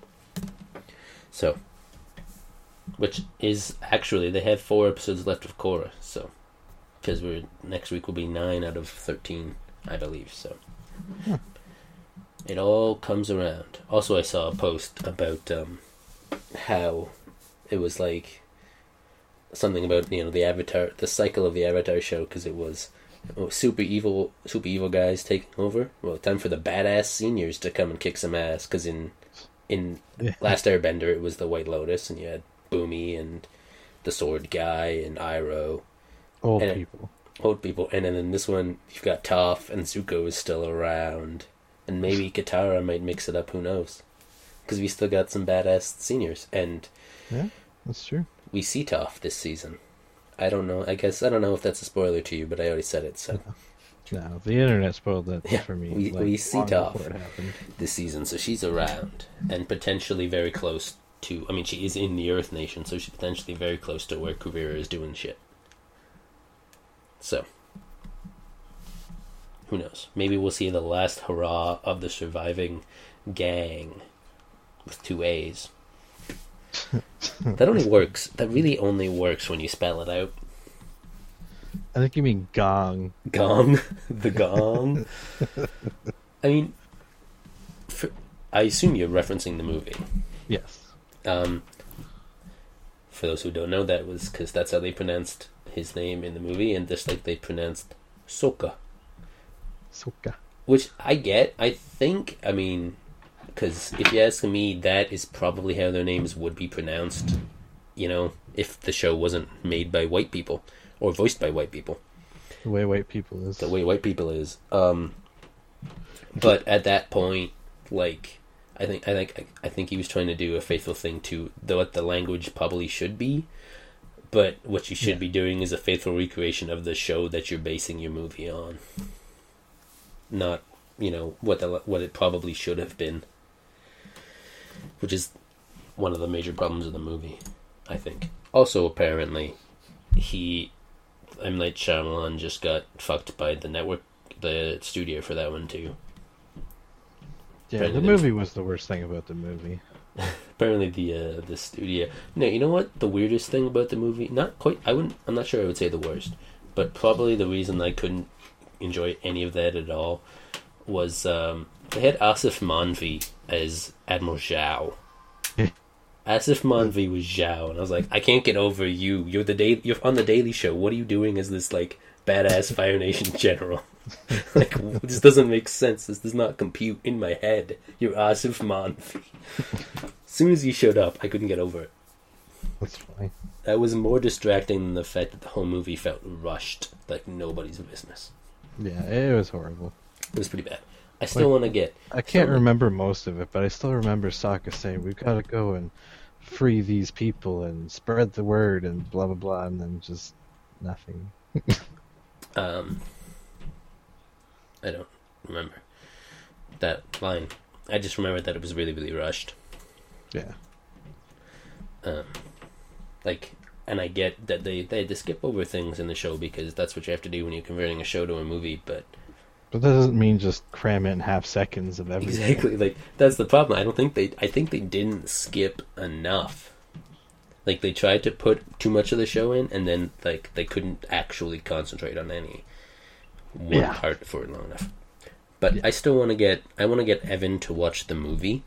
A: So, which is actually, they have four episodes left of Korra, so, because we're next week will be nine out of thirteen, I believe. So,
B: Huh.
A: It all comes around. Also, I saw a post about um, how it was like something about, you know, the Avatar, the cycle of the Avatar show, because it was oh, super evil, super evil guys taking over. Well, time for the badass seniors to come and kick some ass, because in in
B: Yeah.
A: Last Airbender it was the White Lotus, and you had Boomy and the Sword Guy and Iroh,
B: Old
A: And it-
B: people.
A: old people, and then in this one you've got Toph and Zuko is still around, and maybe Katara might mix it up. Who knows? Because we still got some badass seniors, and
B: Yeah, that's true.
A: we see Toph this season. I don't know. I guess I don't know if that's a spoiler to you, but I already said it. So
B: No, the internet spoiled that
A: Yeah,
B: for me.
A: we-
B: like,
A: we see
B: long
A: Toph.
B: before it happened.
A: this season, so she's around and potentially very close to. I mean, she is in the Earth Nation, so she's potentially very close to where Kuvira is doing shit. So, who knows? Maybe we'll see the last hurrah of the surviving gang with two A's. That only works. That really only works when you spell it out.
B: I think you mean gong.
A: Gong, the gong. I mean, for, I assume you're referencing the movie.
B: Yes.
A: Um, for those who don't know, that was because that's how they pronounced his name in the movie, and just like they pronounced Sokka.
B: Sokka.
A: which I get. I think, I mean, because if you ask me, that is probably how their names would be pronounced, you know, if the show wasn't made by white people or voiced by white people.
B: The way white people is.
A: The way white people is. Um, but at that point, like, I think I think I think he was trying to do a faithful thing to the, what the language probably should be. But what you should yeah. be doing is a faithful recreation of the show that you're basing your movie on. Not, you know, what the what it probably should have been. Which is one of the major problems of the movie, I think. Also, apparently, he, M. Night Shyamalan, just got fucked by the network, the studio for that one too.
B: Yeah,
A: apparently
B: the movie was the worst thing about the movie.
A: Apparently, the uh, the studio. No, you know what? The weirdest thing about the movie, not quite. I wouldn't. I'm not sure I would say the worst, but probably the reason I couldn't enjoy any of that at all was um, they had Asif Manvi as Admiral Zhao. Asif Manvi was Zhao, and I was like, I can't get over you. You're the day. You're on the Daily Show. What are you doing as this like badass Fire Nation general? Like, this doesn't make sense. This does not compute in my head. You're Asif Manvi. As soon as you showed up, I couldn't get over it.
B: That's funny.
A: That was more distracting than the fact that the whole movie felt rushed, like nobody's business.
B: Yeah, it was horrible.
A: It was pretty bad. I still like, want to get...
B: I can't some... remember most of it, but I still remember Sokka saying, we've got to go and free these people and spread the word and blah, blah, blah, and then just nothing.
A: um, I don't remember that line. I just remember that it was really, really rushed.
B: Yeah.
A: Um, like, and I get that they, they had to skip over things in the show because that's what you have to do when you're converting a show to a movie, but...
B: But that doesn't mean just cram in half seconds of everything.
A: Exactly, like, that's the problem. I don't think they... I think they didn't skip enough. Like, they tried to put too much of the show in, and then, like, they couldn't actually concentrate on any one
B: yeah.
A: part for it long enough. But yeah. I still want to get... I want to get Evan to watch the movie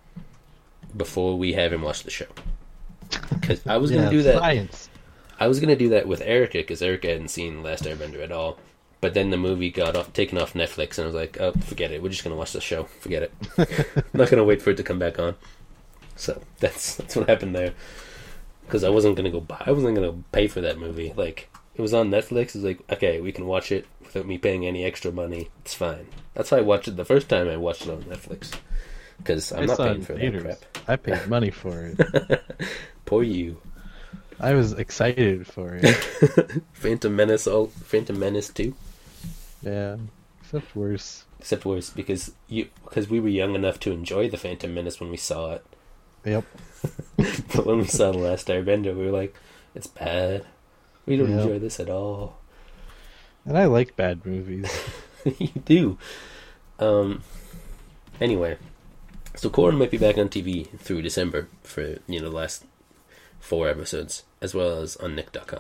A: before we have him watch the show. Because I was going to
B: yeah,
A: do that...
B: Science.
A: I was going to do that with Erica, because Erica hadn't seen Last Airbender at all. But then the movie got off, taken off Netflix, and I was like, oh, forget it. We're just going to watch the show. Forget it. I'm not going to wait for it to come back on. So that's that's what happened there. Because I wasn't going to go buy... I wasn't going to pay for that movie. Like, it was on Netflix. It was like, okay, we can watch it without me paying any extra money. It's fine. That's how I watched it the first time I watched it on Netflix. Because I'm
B: it's
A: not paying for
B: theaters.
A: that crap.
B: I paid money for it.
A: Poor you.
B: I was excited for it.
A: Phantom Menace, all Phantom Menace two.
B: Yeah, except worse.
A: Except worse because you because we were young enough to enjoy the Phantom Menace when we saw it.
B: Yep.
A: But when we saw The Last Airbender, we were like, "It's bad. We don't
B: yep.
A: enjoy this at all."
B: And I like bad movies.
A: You do. Um. Anyway, so Korra might be back on T V through December for you know the last four episodes, as well as on Nick dot com.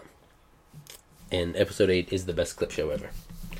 A: And episode eight is the best clip show ever.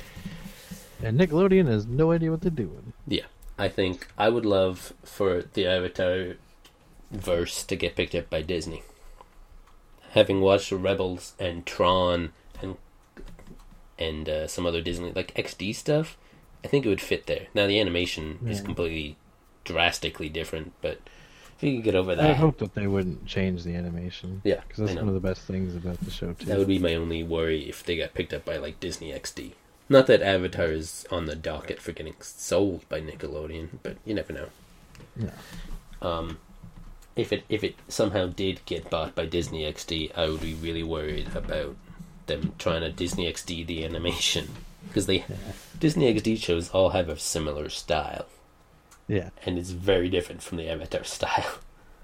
B: And Nickelodeon has no idea what they're doing.
A: Yeah, I think I would love for the Avatar verse to get picked up by Disney. Having watched Rebels and Tron and and uh, some other Disney like X D stuff, I think it would fit there. Now the animation yeah. is completely drastically different, but if you could get over that,
B: I hope that they wouldn't change the animation.
A: Yeah,
B: because that's one of the best things about the show too.
A: That would be my only worry if they got picked up by like Disney X D. Not that Avatar is on the docket for getting sold by Nickelodeon, but you never know.
B: Yeah.
A: Um, if it if it somehow did get bought by Disney X D, I would be really worried about them trying to Disney X D the animation because they yeah. Disney X D shows all have a similar style.
B: Yeah,
A: and it's very different from the Avatar style.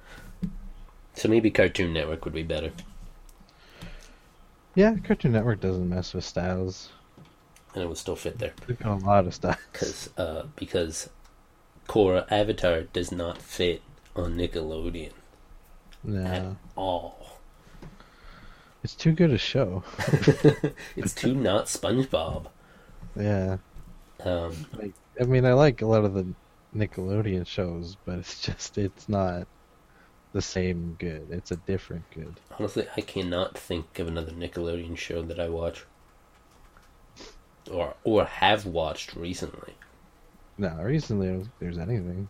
A: So maybe Cartoon Network would be better.
B: Yeah, Cartoon Network doesn't mess with styles.
A: And it would still fit there.
B: They've got a lot of styles.
A: Cause, uh, because Korra Avatar does not fit on Nickelodeon.
B: No.
A: At all.
B: It's too good a show.
A: It's too not SpongeBob.
B: Yeah.
A: Um,
B: like, I mean, I like a lot of the Nickelodeon shows, but it's just, it's not the same good. It's a different good.
A: Honestly, I cannot think of another Nickelodeon show that I watch. Or or have watched recently.
B: No, recently I don't think there's anything.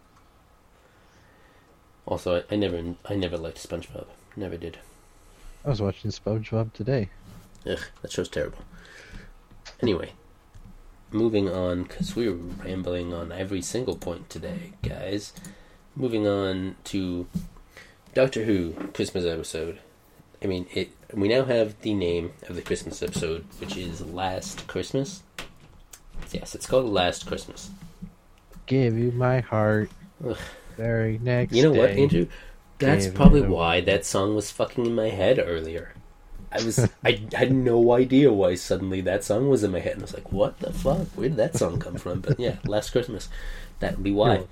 A: Also, I, I never, I never liked SpongeBob. Never did.
B: I was watching SpongeBob today.
A: Ugh, that show's terrible. Anyway, moving on, because we were rambling on every single point today, guys. Moving on to Doctor Who Christmas episode. I mean, it. We now have the name of the Christmas episode, which is Last Christmas. Yes, it's called Last Christmas.
B: Give you my heart.
A: Ugh.
B: Very next
A: You know what,
B: day.
A: Andrew? That's
B: Gave
A: probably
B: it
A: why
B: away.
A: that song was fucking in my head earlier. I was, I had no idea why suddenly that song was in my head, and I was like, "What the fuck? Where did that song come from?" But yeah, Last Christmas. That would be why.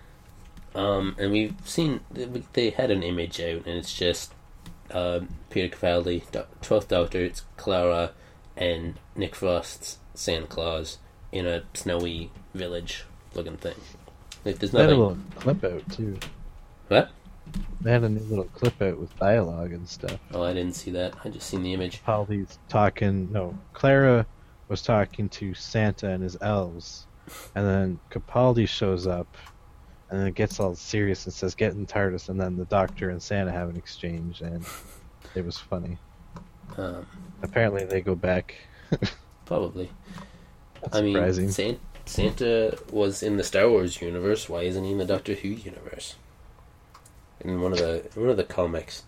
A: Um, and we've seen they had an image out, and it's just uh, Peter Capaldi, Do- Twelfth Doctor. It's Clara and Nick Frost's Santa Claus in a snowy village-looking thing. Like, there's
B: They had a
A: nothing.
B: little clip out too.
A: What?
B: They had a new little clip out with dialogue and stuff.
A: Oh, I didn't see that. I just seen the image.
B: Capaldi's talking. No, Clara was talking to Santa and his elves, and then Capaldi shows up, and then it gets all serious and says, "Get in TARDIS," and then the Doctor and Santa have an exchange, and it was funny.
A: Um,
B: Apparently, they go back.
A: probably.
B: That's
A: I mean,
B: surprising.
A: San- Santa was in the Star Wars universe. Why isn't he in the Doctor Who universe? In one of the one of the comics,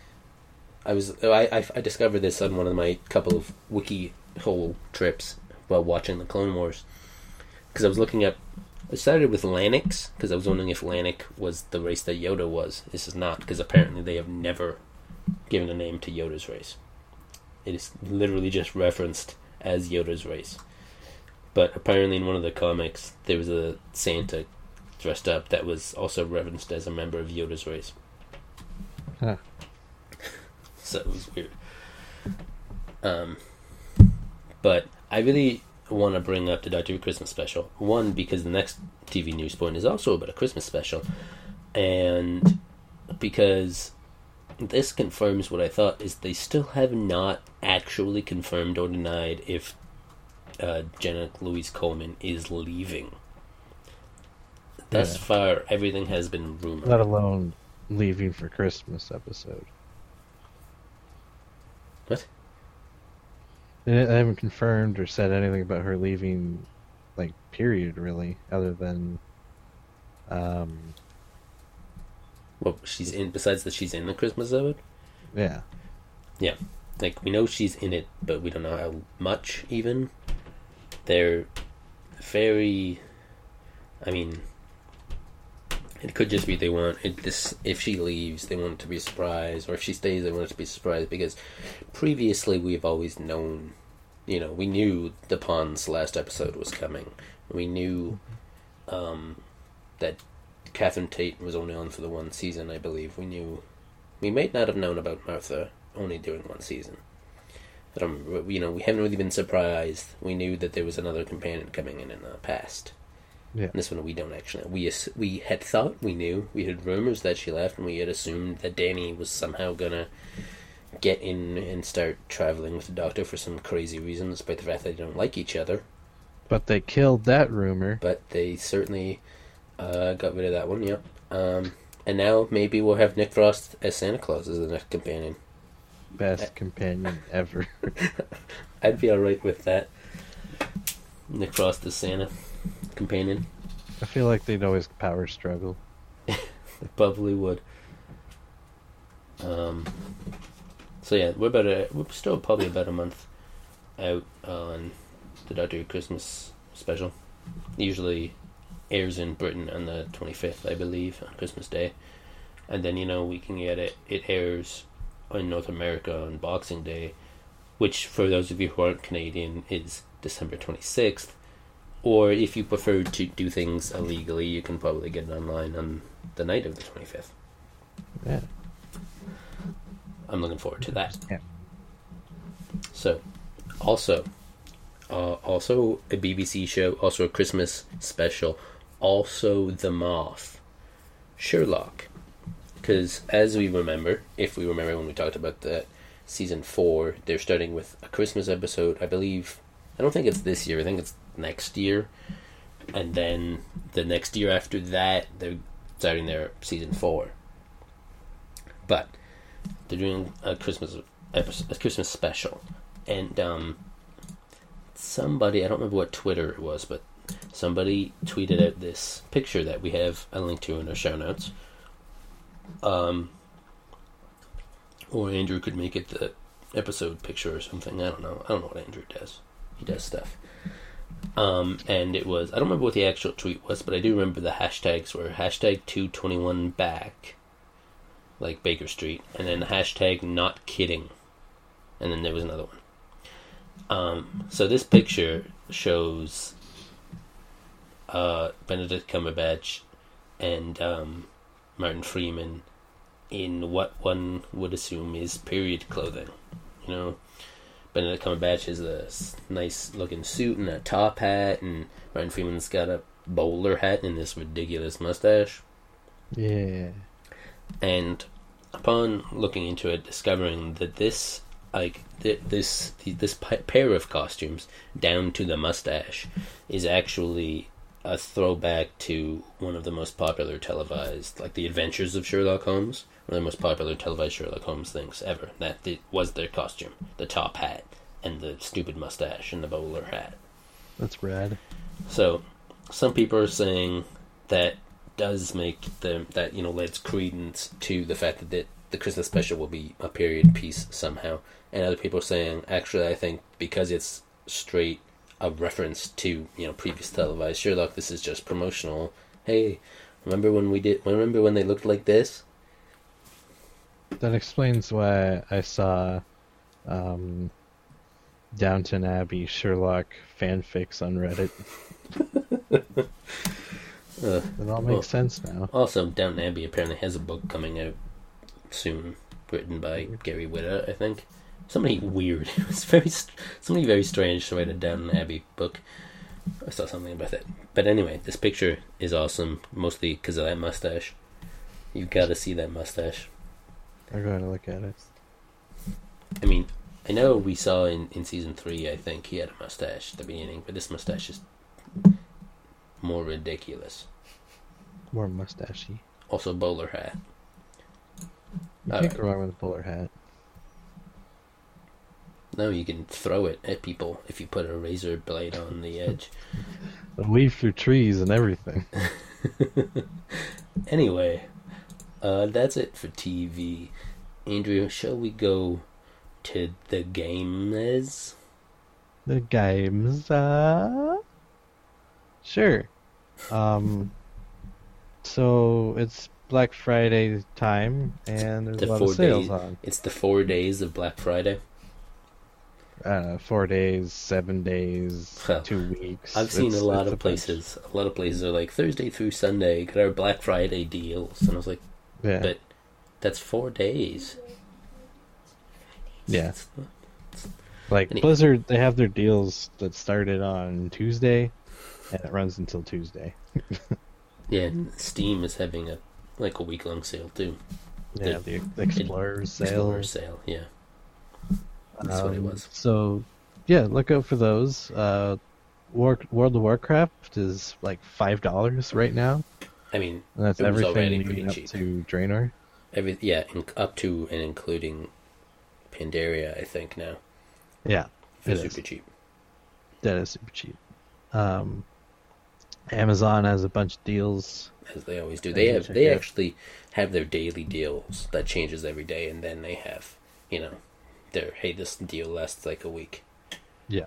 A: I was I, I, I discovered this on one of my couple of wiki hole trips while watching the Clone Wars, because I was looking up. I started with Lanix because I was wondering if Lanix was the race that Yoda was. This is not, because apparently they have never given a name to Yoda's race. It is literally just referenced as Yoda's race. But apparently in one of the comics, there was a Santa dressed up that was also referenced as a member of Yoda's race.
B: Huh.
A: So it was weird. Um, but I really want to bring up the Doctor Who Christmas special. One, because the next T V news point is also about a Christmas special. And because this confirms what I thought, is they still have not actually confirmed or denied if uh, Jenna Louise Coleman is leaving. Thus
B: Yeah.
A: far, everything has been rumored.
B: Let alone leaving for Christmas episode.
A: What?
B: They they haven't confirmed or said anything about her leaving, like, period, really, other than, um,
A: Well, she's in. Besides that, she's in the Christmas episode.
B: yeah.
A: Like, we know she's in it, but we don't know how much. Even they're very. I mean, it could just be they want it. This if she leaves, they want it to be a surprise, or if she stays, they want it to be a surprise. Because previously, we've always known. You know, we knew the Pond's last episode was coming. We knew um, that Catherine Tate was only on for the one season, I believe. We knew. We may not have known about Martha only doing one season. But, um, you know, we haven't really been surprised. We knew that there was another companion coming in in the past.
B: Yeah.
A: And this one we don't actually. We ass- we had thought we knew. We had rumors that she left, and we had assumed that Danny was somehow gonna get in and start traveling with the Doctor for some crazy reason, despite the fact that they don't like each other.
B: But they killed that rumor.
A: But they certainly uh, got rid of that one, yep. Um, and now maybe we'll have Nick Frost as Santa Claus as the next companion.
B: Best companion ever.
A: I'd be alright with that. Nick Frost as Santa companion.
B: I feel like they'd always power struggle.
A: They probably would. Um, so yeah, we're about a, we're still probably about a month out on the Doctor Who Christmas special. Usually airs in Britain on the twenty-fifth, I believe, on Christmas Day. And then, you know, we can get it, it airs in North America on Boxing Day, which, for those of you who aren't Canadian, is December twenty-sixth. Or if you prefer to do things illegally, you can probably get it online on the night of the twenty-fifth.
B: Yeah.
A: I'm looking forward to that.
B: Yeah.
A: So, also, uh, also a B B C show, also a Christmas special, also The Moth, Sherlock. Because as we remember, if we remember when we talked about that season four, they're starting with a Christmas episode. I believe, I don't think it's this year. I think it's next year. and then the next year after that, they're starting their season four. But they're doing a Christmas episode, a Christmas special, and um, somebody, I don't remember what Twitter it was, but somebody tweeted out this picture that we have a link to in our show notes. Um, or Andrew could make it the episode picture or something. I don't know. I don't know what Andrew does. He does stuff. Um, and it was, I don't remember what the actual tweet was, but I do remember the hashtags were hashtag two twenty-one back, like Baker Street, and then hashtag not kidding, and then there was another one. Um, so this picture shows uh, Benedict Cumberbatch and um, Martin Freeman in what one would assume is period clothing. You know, Benedict Cumberbatch has a nice looking suit and a top hat, and Martin Freeman's got a bowler hat and this ridiculous mustache.
B: Yeah.
A: And upon looking into it, discovering that this, like th- this, this pair of costumes down to the mustache is actually a throwback to one of the most popular televised, like the Adventures of Sherlock Holmes, one of the most popular televised Sherlock Holmes things ever. That it was their costume, the top hat and the stupid mustache and the bowler hat.
B: That's rad.
A: So, some people are saying that does make them, that, you know, lends credence to the fact that the, the Christmas special will be a period piece somehow. And other people are saying, actually, I think because it's straight a reference to, you know, previous televised Sherlock, this is just promotional. Hey, remember when we did, remember when they looked like this?
B: That explains why I saw um, Downton Abbey Sherlock fanfics on Reddit.
A: Uh,
B: It all makes
A: well,
B: sense now.
A: Also, Downton Abbey apparently has a book coming out soon, written by Gary Whitta, I think. Somebody weird. It was very, somebody very strange to write a Downton Abbey book. I saw something about that. But anyway, this picture is awesome, mostly because of that mustache. You've got to see that mustache.
B: I'm going to look at it.
A: I mean, I know we saw in, in season three, I think, he had a mustache at the beginning, but this mustache is more ridiculous.
B: More mustachy.
A: Also, bowler hat.
B: You
A: All
B: can't
A: right.
B: go wrong with a bowler hat.
A: No, you can throw it at people if you put a razor blade on the edge.
B: It'll weave through trees and everything.
A: Anyway, uh, that's it for T V. Andrew, shall we go to the games?
B: The games, uh... Sure. Um... So, it's Black Friday time, and there's
A: The
B: a lot
A: four
B: of sales
A: days.
B: on.
A: It's the four days of Black Friday.
B: I don't know, four days, seven days,
A: Well,
B: two weeks.
A: I've seen
B: It's-
A: a lot
B: it's
A: of
B: bunch.
A: places. A lot of places are like Thursday through Sunday, got our Black Friday deals, and I was like,
B: Yeah,
A: but that's four days.
B: yeah.
A: It's not-
B: Like
A: Anyway.
B: Blizzard, they have their deals that started on Tuesday, and it runs until Tuesday.
A: Yeah, and Steam is having a like a week long sale too.
B: Yeah, the, the Explorers sale.
A: Explorer sale, yeah. That's what it
B: Um,
A: was.
B: So, yeah, look out for those. Uh, War, World of Warcraft is like five dollars right now,
A: I mean,
B: and that's
A: It was already
B: everything
A: pretty
B: leading up
A: cheap.
B: to Draenor.
A: every yeah, in, up to and including Pandaria, I think now.
B: Yeah,
A: For
B: it
A: super
B: is.
A: cheap.
B: That is super cheap. Um, Amazon has a bunch of deals.
A: As they always do.
B: Yeah,
A: They
B: you
A: have
B: check
A: they
B: it out.
A: actually have their daily deals that changes every day, and then they have, you know, their hey, this deal lasts like a week.
B: Yeah.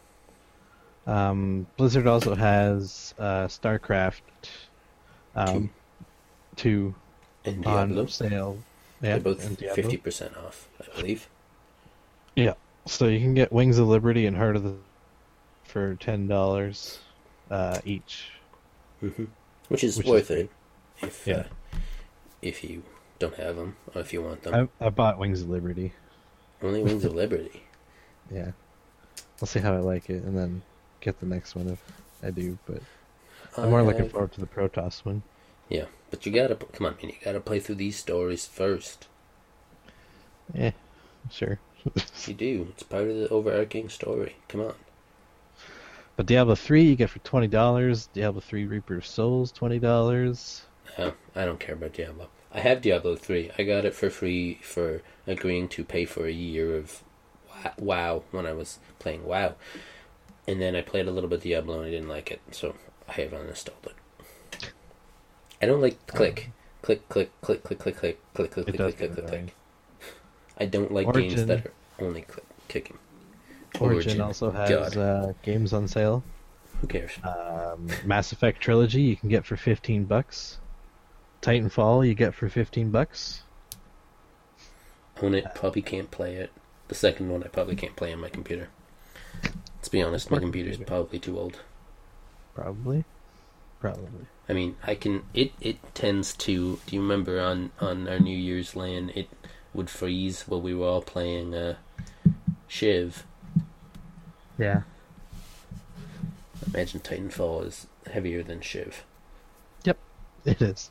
B: Um, Blizzard also has uh, StarCraft um, two
A: And
B: on
A: Diablo.
B: sale.
A: They're
B: Yeah,
A: both
B: and Diablo.
A: fifty percent off, I believe.
B: Yeah. So you can get Wings of Liberty and Heart of the for ten dollars uh, each.
A: Mm-hmm. Which is
B: Which is
A: worth
B: great.
A: it if
B: Yeah.
A: uh, if you don't have them or if you want them.
B: I I bought Wings of Liberty.
A: Only Wings of Liberty.
B: Yeah. I'll see how I like it and then get the next one if I do. But I'm more
A: I
B: looking
A: have-
B: forward to the Protoss one.
A: Yeah, but you gotta come on, man. You gotta play through these stories first.
B: Yeah, sure.
A: You do. It's part of the overarching story. Come on.
B: But Diablo three you get for twenty dollars. Diablo three Reaper of Souls twenty dollars.
A: Oh, I don't care about Diablo. I have Diablo three. I got it for free for agreeing to pay for a year of WoW when I was playing WoW. And then I played a little bit of Diablo and I didn't like it, so I have uninstalled it. I don't like click. Click, click, click, click, click, click, click, click, click, click, click, click, click. I don't like games
B: Origin.
A: that are only click, kicking.
B: Origin also has uh, games on sale.
A: Who cares?
B: Um, Mass Effect Trilogy you can get for fifteen bucks. Titanfall you get for fifteen bucks.
A: Own it, probably can't play it. The second one I probably can't play on my computer. Let's be honest, my computer's probably too old.
B: Probably. Probably.
A: I mean, I can. It it tends to. Do you remember on on our New Year's LAN, it would freeze while we were all playing uh, Shiv.
B: Yeah.
A: Imagine Titanfall is heavier than Shiv.
B: Yep, it is.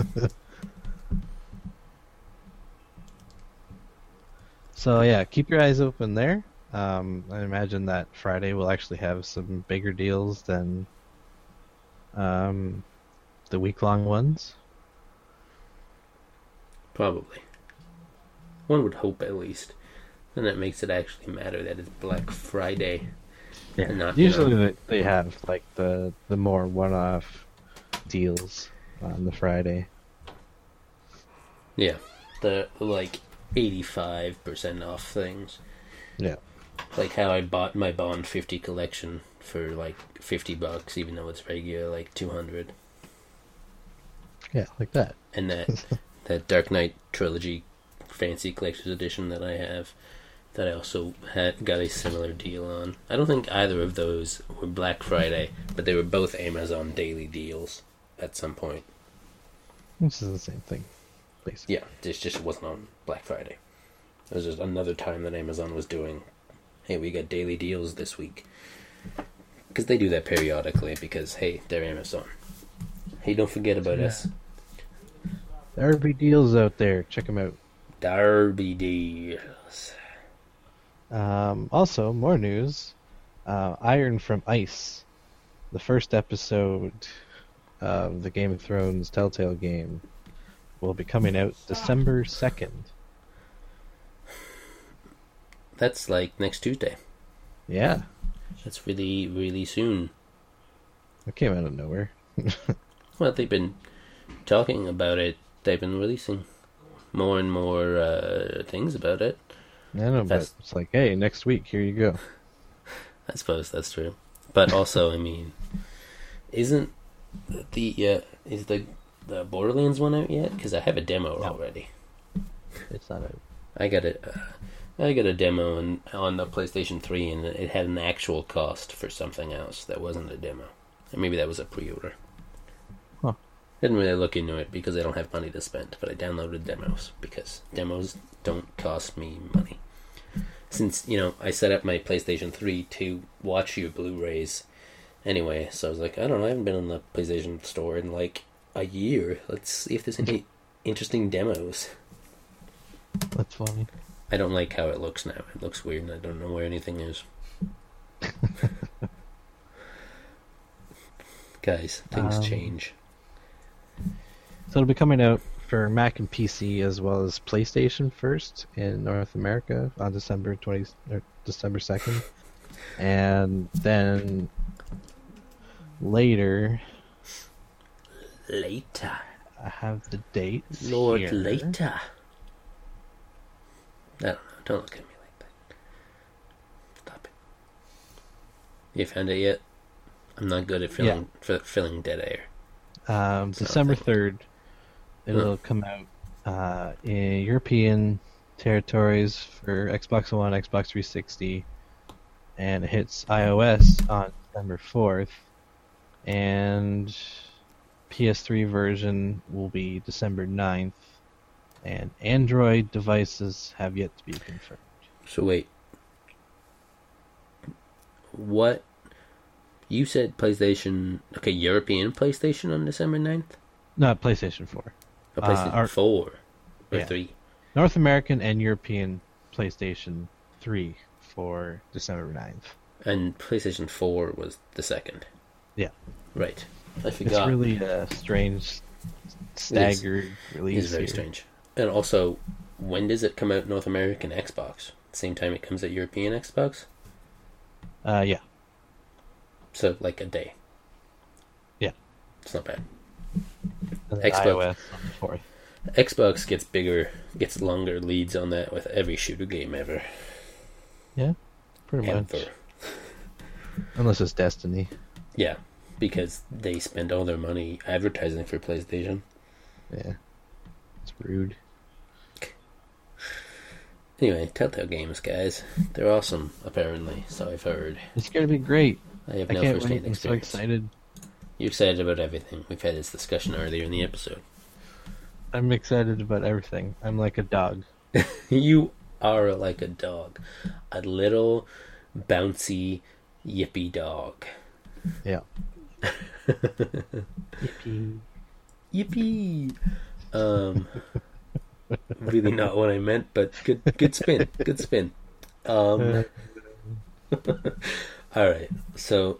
B: So yeah, keep your eyes open there. Um, I imagine that Friday will actually have some bigger deals than um, the week-long ones.
A: Probably. One would hope, at least. Then that makes it actually matter that it's Black Friday.
B: Yeah.
A: And not, you
B: Usually
A: know,
B: they they have like the the more one-off deals on the Friday.
A: Yeah. The, like, eighty-five percent off things.
B: Yeah.
A: Like how I bought my Bond fifty collection for, like, fifty bucks, even though it's regular, like, two hundred.
B: Yeah, like that.
A: And that that Dark Knight Trilogy Fancy Collector's Edition that I have, that I also had got a similar deal on. I don't think either of those were Black Friday, but they were both Amazon daily deals at some point.
B: This is the same thing, basically.
A: Yeah, this just wasn't on Black Friday. It was just another time that Amazon was doing, hey, we got daily deals this week. Because they do that periodically, because, hey, they're Amazon. Hey, don't forget about
B: Yeah.
A: us.
B: There are big deals out there. Check them out.
A: Darby deals.
B: Um, also, more news. Uh, Iron from Ice, the first episode of the Game of Thrones Telltale game, will be coming out December second.
A: That's like next Tuesday.
B: Yeah,
A: That's really, really soon.
B: it came out of nowhere.
A: Well, they've been talking about it. They've been releasing more and more uh, things about it.
B: I don't know, but
A: That's-
B: it's like, hey, next week, here you go.
A: I suppose that's true. But also, I mean, isn't the uh, is the the Borderlands one out yet? Because I have a demo
B: No.
A: already.
B: It's not out.
A: I got a uh, I got a demo and on the PlayStation three, and it had an actual cost for something else that wasn't a demo. And maybe that was a pre-order.
B: Huh.
A: Didn't really look into it because I don't have money to spend, but I downloaded demos because demos don't cost me money. Since, you know, I set up my PlayStation three to watch your Blu-rays anyway, so I was like, I don't know, I haven't been in the PlayStation store in like a year. Let's see if there's any interesting demos.
B: That's funny.
A: I don't like how it looks now. It looks weird and I don't know where anything is. Guys, things
B: Um,
A: change.
B: So it'll be coming out for Mac and P C as well as PlayStation first in North America on December twentieth or December second, and then later
A: Later.
B: I have the dates.
A: Lord,
B: here.
A: later. I don't know. Don't look at me like that. Stop it. You found it yet? I'm not good at filling for filling dead air.
B: Um,
A: So
B: December
A: thank-
B: third, it'll come out uh, in European territories for Xbox One, Xbox three sixty, and it hits iOS on December fourth, and P S three version will be December ninth, and Android devices have yet to be confirmed.
A: So wait. What? You said PlayStation... Okay, European PlayStation on December ninth?
B: No, PlayStation four.
A: Or
B: Uh,
A: PlayStation
B: or-
A: four? Or
B: yeah.
A: three?
B: North American and European PlayStation three for December ninth.
A: And PlayStation four was the second.
B: Yeah.
A: Right. I
B: It's
A: forgot.
B: really a strange, staggered release.
A: It's very
B: here.
A: strange. And also, when does it come out North American Xbox? Same time it comes out European Xbox?
B: Uh, yeah.
A: So, like a day.
B: Yeah.
A: It's not bad.
B: And then
A: Xbox.
B: iOS on the fourth.
A: Xbox gets bigger, gets longer leads on that with every shooter game ever.
B: Yeah, pretty much.
A: Ever.
B: Unless it's Destiny.
A: Yeah, because they spend all their money advertising for PlayStation.
B: Yeah. It's rude.
A: Anyway, Telltale Games, guys. They're awesome, apparently, so I've heard.
B: It's gonna be great.
A: I have
B: I
A: no
B: can't
A: first-hand
B: wait. I'm so
A: experience.
B: excited.
A: You're excited about everything. We've had this discussion earlier in the episode.
B: I'm excited about everything. I'm like a dog.
A: You are like a dog. A little, bouncy, yippy dog.
B: Yeah. Yippee.
A: Yippee! Um, really not what I meant, but good, good spin, good spin. Um, all right. So,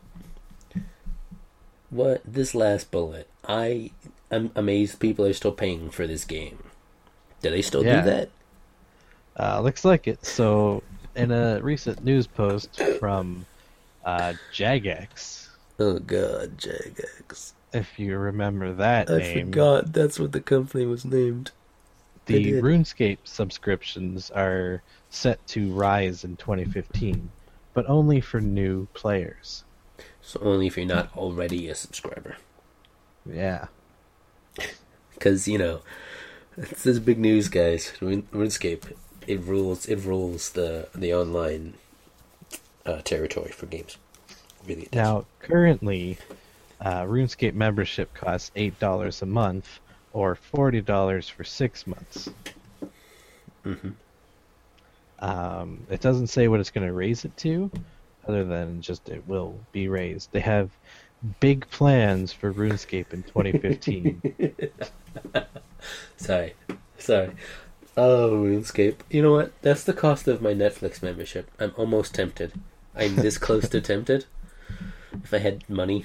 A: what this last bullet? I am amazed people are still paying for this game. Do they still
B: Yeah.
A: do that?
B: Uh, looks like it. So, in a recent news post from uh, Jagex,
A: Oh God, Jagex!
B: if you remember that
A: I
B: name,
A: forgot that's what the company was named. I
B: the
A: did.
B: RuneScape subscriptions are set to rise in twenty fifteen, but only for new players.
A: So only if you're not already a subscriber.
B: Yeah.
A: Because, you know, it's this big news, guys. Rune- RuneScape, it rules It rules the, the online uh, territory for games. Really it does.
B: Now, currently, uh, RuneScape membership costs eight dollars a month, or forty dollars for six months.
A: Mhm.
B: Um, it doesn't say what it's going to raise it to, other than just it will be raised. They have big plans for RuneScape in twenty fifteen.
A: Sorry. Sorry. Oh, RuneScape. You know what? That's the cost of my Netflix membership. I'm almost tempted. I'm this close to tempted. If I had money.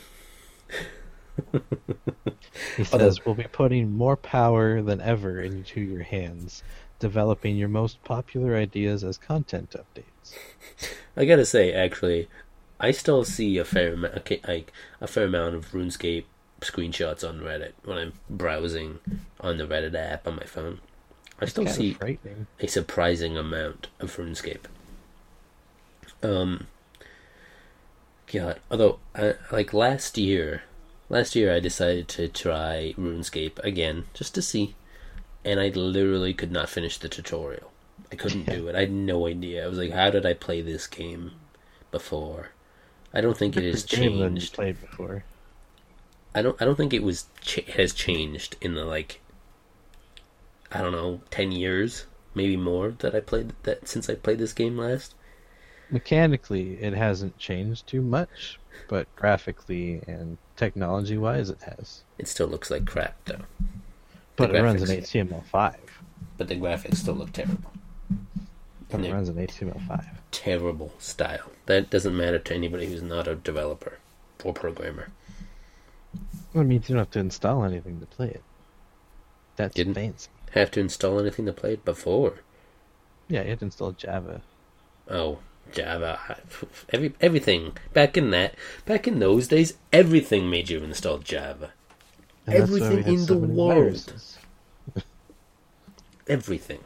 B: He
A: Although-
B: says, we'll be putting more power than ever into your hands, developing your most popular ideas as content updates.
A: I gotta say, actually, I still see a fair amount, okay, like a fair amount of RuneScape screenshots on Reddit when I'm browsing on the Reddit app on my phone. I still
B: Kind
A: see
B: of frightening.
A: a surprising amount of RuneScape. Um, God, although I, like last year, last year I decided to try RuneScape again just to see, and I literally could not finish the tutorial. I couldn't do it. I had no idea. I was like, how did I play this game before? I don't think it has
B: Game than you
A: changed.
B: played before.
A: I don't. I don't think it was ch- has changed in the like. I don't know, ten years, maybe more that I played that since I played this game last.
B: Mechanically, it hasn't changed too much, but graphically and technology-wise, it has.
A: It still looks like crap though.
B: But
A: The
B: it runs in
A: graphics-
B: H T M L five.
A: But the graphics still look terrible.
B: But
A: And
B: it
A: they're
B: runs in H T M L five.
A: terrible style. That doesn't matter to anybody who's not a developer or programmer.
B: I mean, you don't have to install anything to play it. That's
A: Didn't-
B: fancy.
A: Have to install anything to play it before.
B: Yeah, you have to install Java.
A: Oh, Java, every everything back in that back in those days, everything made you install Java.
B: And that's why we
A: Everything
B: had
A: in
B: so
A: the
B: many
A: world.
B: viruses.
A: Everything.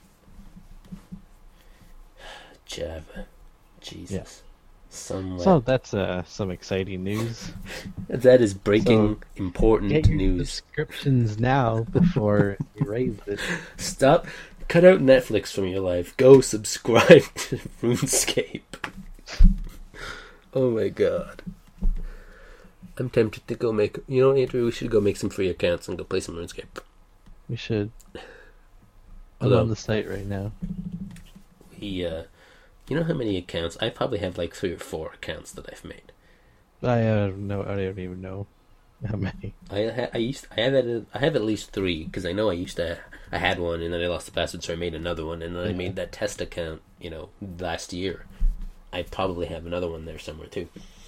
A: Java, Jesus. Somewhere.
B: So that's uh, some exciting news.
A: that is breaking
B: So,
A: important
B: Get your
A: news.
B: subscriptions now before you raise it.
A: Stop. Cut out Netflix from your life. Go subscribe to RuneScape. Oh my god. I'm tempted to go make. You know, Andrew, we should go make some free accounts and go play some RuneScape.
B: We should. I'm
A: Although-
B: on the site right now.
A: We, uh, you know how many accounts? I probably have like three or four accounts that I've made.
B: I uh, no, I don't even know how many.
A: I ha- I used I have at I have at least three because I know I used to I had one and then I lost the password, so I made another one and then I
B: Yeah.
A: made that test account, you know, last year. I probably have another one there somewhere too.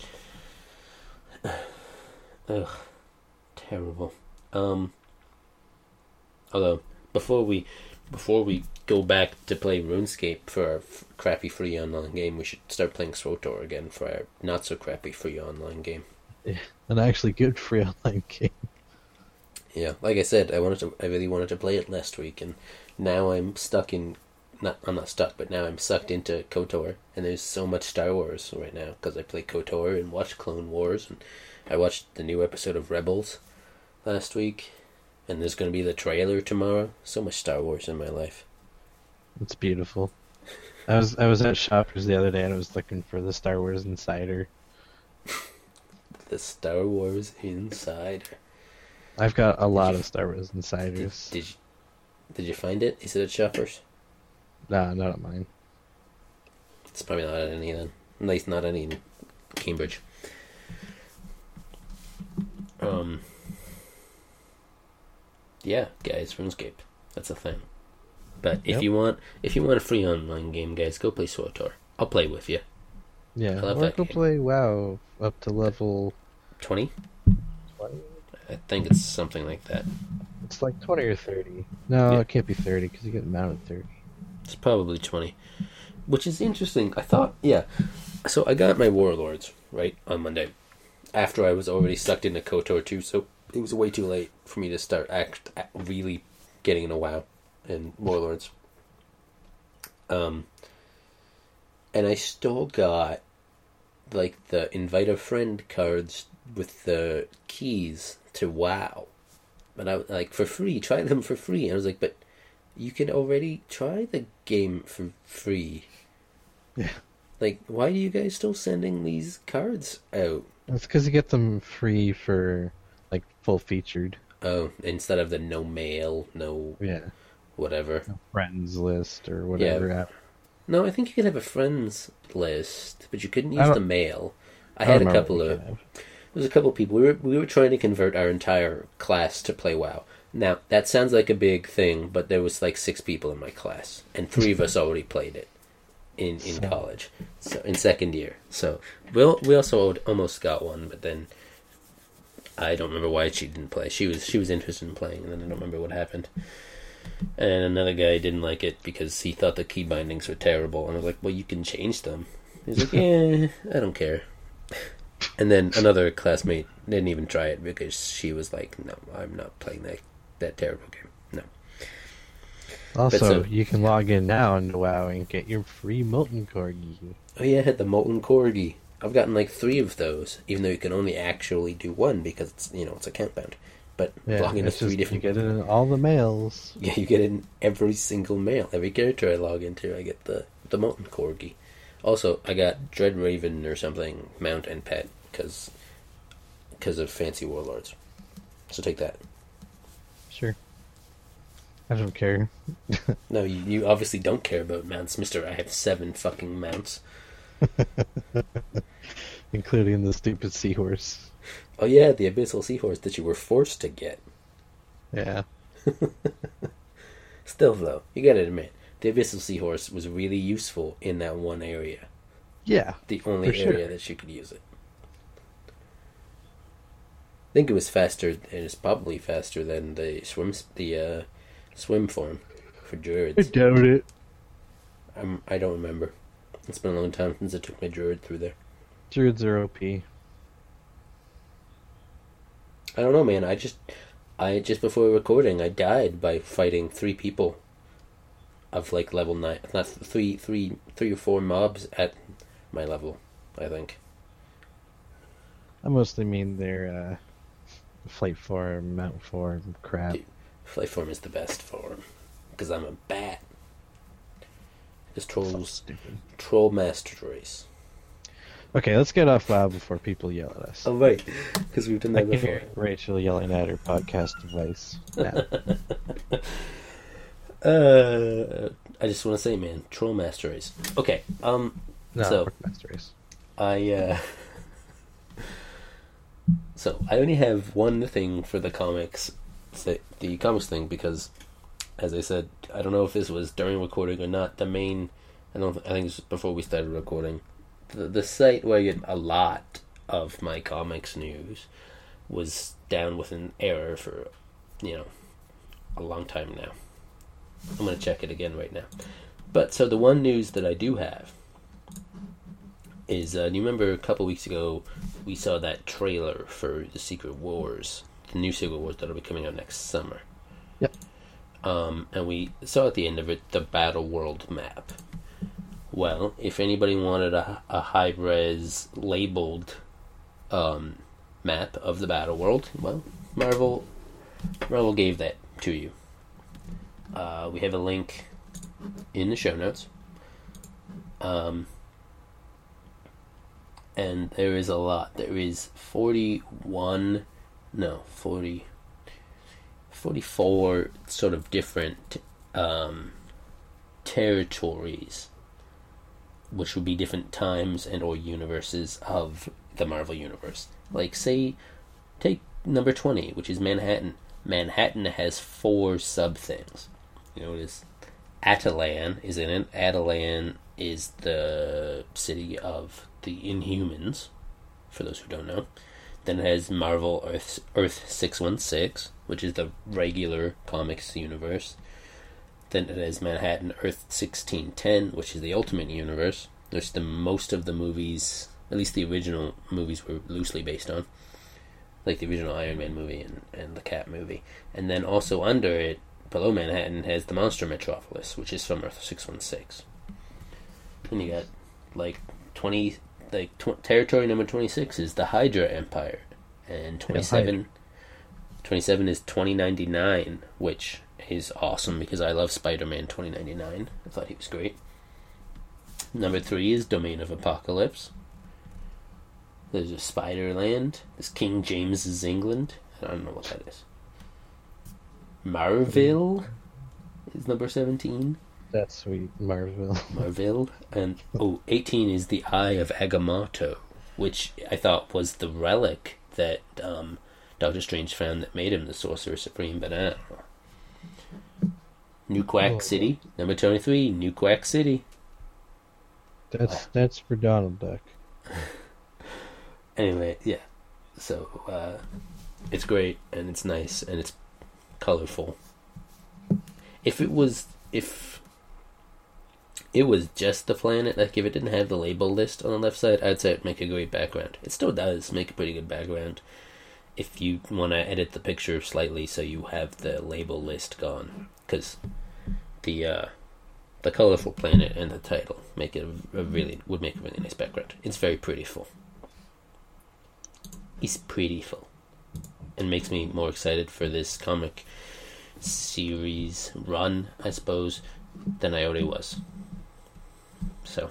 A: Ugh, terrible. Um, although before we before we go back to play RuneScape for our f- crappy free online game, we should start playing SWTOR again for our not so crappy free online game.
B: Yeah, an actually good free online game.
A: Yeah, like I said, I wanted to. I really wanted to play it last week, and now I'm stuck in. Not, I'm not stuck, but now I'm sucked into KOTOR, and there's so much Star Wars right now because I play KOTOR and watch Clone Wars, and I watched the new episode of Rebels last week, and there's going to be the trailer tomorrow. So much Star Wars in my life.
B: It's beautiful. I was I was at Shoppers the other day and I was looking for the Star Wars Insider.
A: The Star Wars Insider.
B: I've got a lot
A: you-
B: of Star Wars
A: Did,
B: Insiders.
A: did you did you find it? Is it at Shoppers?
B: Nah, not at mine.
A: It's probably not at any then. At least not any in Cambridge. Um. Yeah, guys, RuneScape. That's a thing. But if
B: Yep.
A: you want, if you want a free online game, guys, go play SWTOR. I'll play with you.
B: Yeah,
A: I love
B: or
A: that
B: go
A: game.
B: play WoW up to level
A: Twenty?
B: twenty.
A: I think it's something like that.
B: It's like twenty or thirty. No,
A: Yeah.
B: it can't be thirty because you get mounted thirty.
A: It's probably twenty. Which is interesting. I thought, yeah. So I got my Warlords, right, on Monday. After I was already sucked into KOTOR two, so it was way too late for me to start act, act really getting into WoW and Warlords. Um, and I still got, like, the invite a friend cards with the keys to WoW. But I, like, for free, try them for free. And I was like, but you can already try the game for free.
B: Yeah.
A: Like, why are you guys still sending these cards out?
B: That's because you get them free for like full featured.
A: Oh, instead of the no mail, no
B: Yeah.
A: whatever.
B: Friends list or whatever. app.
A: No, I think you could have a friends list, but you couldn't
B: I
A: use
B: don't-
A: the mail. I
B: I
A: had
B: don't
A: a
B: remember
A: couple
B: what
A: of.
B: we have.
A: There was a couple of people. We were we were trying to convert our entire class to play WoW. Now that sounds like a big thing, but there was like six people in my class, and three of us already played it in in
B: So-
A: college, so in second year. So we al- we also almost got one, but then I don't remember why she didn't play. She was she was interested in playing, and then I don't remember what happened. And another guy didn't like it because he thought the key bindings were terrible, and I was like, "Well, you can change them." He's like, "Yeah, I don't care." And then another classmate didn't even try it because she was like, "No, I'm not playing that that terrible game." No.
B: Also,
A: so-
B: you can log in now into WoW and get your free Molten Corgi.
A: Oh yeah, I had the Molten Corgi. I've gotten like three of those, even though you can only actually do one because it's you know it's account bound. But
B: Yeah,
A: log into
B: it's
A: three
B: just,
A: different.
B: you get it in all the mails.
A: Yeah, you get it in every single mail. Every character I log into, I get the the Molten Corgi. Also, I got Dread Raven or something mount and pet because because of Fancy Warlords. So take that.
B: Sure. I don't care.
A: No, you, you obviously don't care about mounts, Mister I have seven fucking mounts.
B: Including the stupid seahorse.
A: Oh yeah, the Abyssal Seahorse that you were forced to get.
B: Yeah.
A: Still though, you gotta admit, the Abyssal Seahorse was really useful in that one area.
B: Yeah.
A: The only
B: For sure.
A: area that you could use it. I think it was faster, and it's probably faster than the swim the uh, swim form for druids.
B: doubt it.
A: I'm, I don't remember. It's been a long time since I took my druid through there.
B: Druids are O P.
A: I don't know, man. I just, I just before recording, I died by fighting three people of like level nine, not three, three, three or four mobs at my level. I think.
B: I mostly mean their uh, flight form, mount form, crap.
A: Dude. Flight form is the best form because I'm a bat. Just trolls,
B: Stupid.
A: troll master race.
B: Okay, let's get off WoW before people yell at us.
A: Oh right, because we've done
B: I
A: that
B: can
A: before.
B: hear Rachel yelling at her podcast device. Now.
A: Uh, I just want to say, man, troll master race. Okay, um,
B: No,
A: So-
B: Master Race.
A: I uh, so I only have one thing for the comics, the, the comics thing, because, as I said, I don't know if this was during recording or not. The main, I don't, I think this was before we started recording. the, the site where I get a lot of my comics news was down with an error for, you know, a long time now. I'm going to check it again right now. But, so the one news that I do have is, uh, do you remember a couple weeks ago we saw that trailer for the Secret Wars, the new Secret Wars that'll be coming out next summer?
B: Yep.
A: Um, and we saw at the end of it the Battle World map. Well, if anybody wanted a, a high-res labeled um, map of the Battle World, well, Marvel Marvel gave that to you. Uh, we have a link in the show notes. Um, and there is a lot. There is forty-one, no, forty, forty-four sort of different um, territories, which would be different times and or universes of the Marvel Universe. Like, say, take number twenty, which is Manhattan. Manhattan has four sub-things. You notice Atalan is in it. Atalan is the city of the Inhumans, for those who don't know. Then it has Marvel Earth, Earth six one six, which is the regular comics universe. Then it has Manhattan Earth sixteen ten, which is the Ultimate Universe, which the most of the movies, at least the original movies, were loosely based on. Like the original Iron Man movie and, and the Cap movie. And then also under it, below Manhattan, has the Monster Metropolis, which is from Earth six one six. Then you got, like, twenty... Like, tw- territory number twenty-six is the Hydra Empire. And twenty-seven...
B: Yeah,
A: twenty-seven is twenty ninety-nine, which is awesome because I love Spider-Man twenty ninety-nine. I thought he was great. Number three is Domain of Apocalypse. There's a Spider-Land. There's King James's England. I don't know what that is. Marvel is number seventeen.
B: That's sweet, Marvel.
A: Marvel. And, oh, eighteen is the Eye of Agamotto, which I thought was the relic that um, Doctor Strange found that made him the Sorcerer Supreme, but I don't know. New Quack
B: Oh.
A: City, number twenty-three, New Quack City.
B: That's that's for Donald Duck.
A: Anyway, yeah. So, uh, it's great, and it's nice, and it's colorful. If it was, if it was just the planet, like if it didn't have the label list on the left side, I'd say it'd make a great background. It still does make a pretty good background. If you want to edit the picture slightly so you have the label list gone, because the uh, the colorful planet and the title make it a, a really would make a really nice background. It's very prettyful. It's prettyful, and makes me more excited for this comic series run, I suppose, than I already was. So,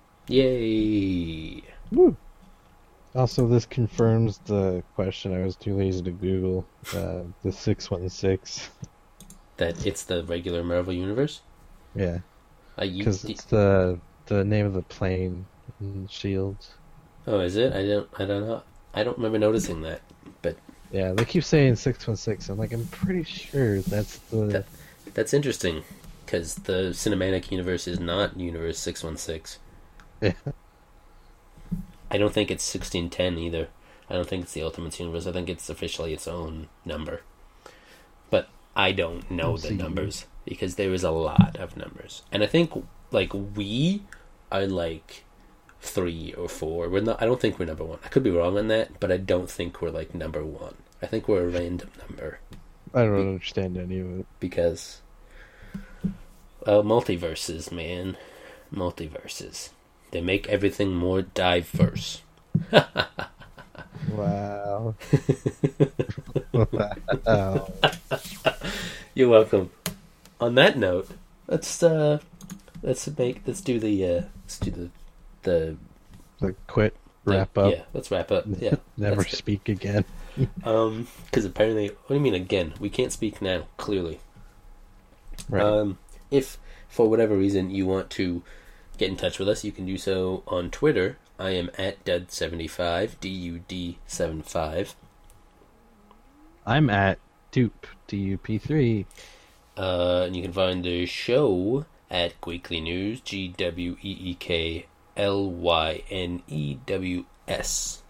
A: yay!
B: Woo. Also, this confirms the question I was too lazy to Google. Uh, the six one six.
A: That it's the regular Marvel universe.
B: Yeah,
A: Uh, you,
B: because
A: d-
B: it's the the name of the plane in Shield.
A: oh, is it? I don't. I don't know. I don't remember noticing that. But
B: Yeah, they keep saying six one six. I'm like, I'm pretty sure that's the.
A: That- that's interesting because the cinematic universe is not Universe six one six.
B: Yeah.
A: I don't think it's sixteen ten either. I don't think it's the Ultimate Universe. I think it's officially its own number. But I don't know the
B: M C U.
A: numbers because there is a lot of numbers. And I think, like, we are, like, three or four. We're not. I don't think we're number one. I could be wrong on that, but I don't think we're, like, number one. I think we're a random number
B: I don't understand any of it.
A: because, well, multiverses, man. Multiverses. They make everything more diverse.
B: Wow. Wow.
A: You're welcome. On that note, let's uh, let's make let's do the uh, let's do the the
B: The quit,
A: the-
B: wrap up,
A: Yeah, let's wrap up. Yeah,
B: never
A: that's good.
B: speak again.
A: Um, because apparently, what do you mean again? We can't speak now. Clearly,
B: Right.
A: um, if for whatever reason you want to get in touch with us, you can do so on Twitter. I am at Dud seventy-five, D U D seventy-five.
B: I'm at Dupe, D U P three.
A: Uh, and you can find the show at Gweekly News, G W E E K L Y N E W S.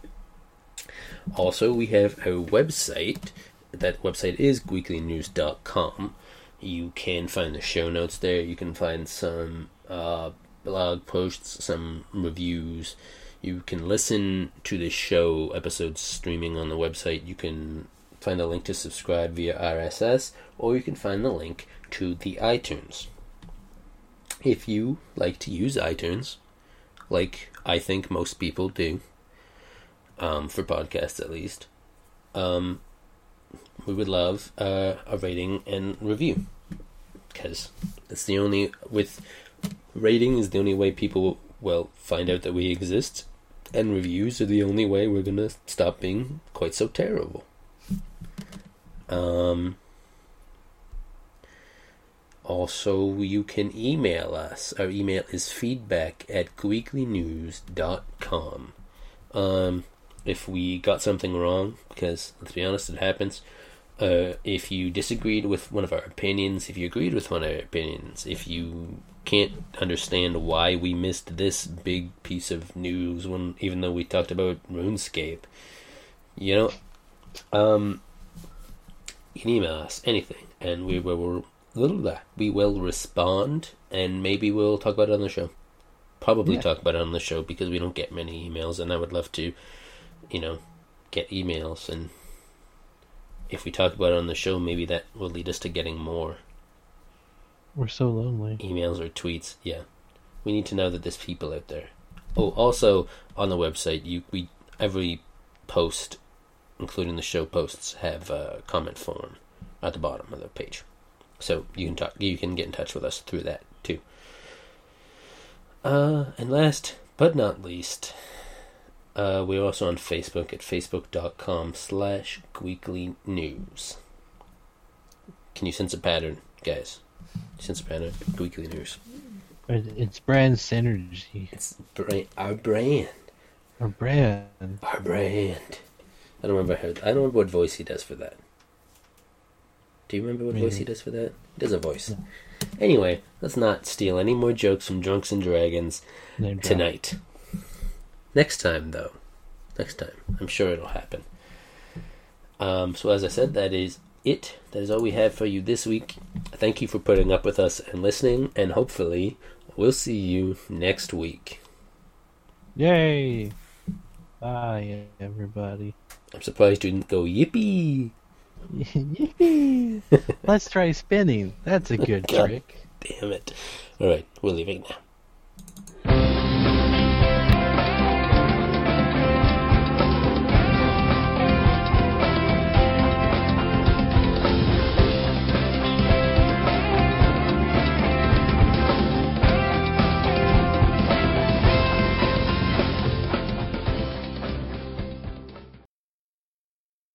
A: Also, we have a website. That website is weekly news dot com. You can find the show notes there. You can find some uh, blog posts, some reviews. You can listen to the show episodes streaming on the website. You can find a link to subscribe via R S S, or you can find the link to the iTunes. If you like to use iTunes, like I think most people do, um, for podcasts at least, um, we would love uh, a rating and review, because it's the only, with rating is the only way people will find out that we exist, and reviews are the only way we're gonna stop being quite so terrible. Um. Also, you can email us. Our email is feedback at weekly news dot com. Um, if we got something wrong, because let's be honest, it happens. Uh, if you disagreed with one of our opinions, if you agreed with one of our opinions, if you can't understand why we missed this big piece of news when, even though we talked about RuneScape, you know, um, you can email us anything, and we will we will respond, and maybe we'll talk about it on the show. Probably yeah. talk about it on the show, because we don't get many emails, and I would love to, you know, get emails, and if we talk about it on the show, maybe that will lead us to getting more.
B: We're so lonely.
A: Emails or tweets, yeah. We need to know that there's people out there. Oh, also, on the website, you we every post, including the show posts, have a comment form at the bottom of the page. So you can talk, you can get in touch with us through that, too. Uh, and last but not least, uh, we're also on Facebook at facebook.com slash weekly news. Can you sense a pattern, guys? Sense a pattern? Weekly news.
B: It's brand synergy.
A: It's bra- our brand.
B: Our brand.
A: Our brand. I don't remember how, I don't remember what voice he does for that. Do you remember what
B: Maybe.
A: voice he does for that? He does a voice.
B: No.
A: Anyway, let's not steal any more jokes from Drunks and Dragons
B: Name drop.
A: tonight. Next time, though. Next time. I'm sure it'll happen. Um, so as I said, that is it. That is all we have for you this week. Thank you for putting up with us and listening, and hopefully we'll see you next week.
B: Yay! Bye, everybody.
A: I'm surprised you didn't go yippee.
B: Yippee! Let's try spinning. That's a good
A: God
B: trick.
A: damn it. Alright, we're leaving now.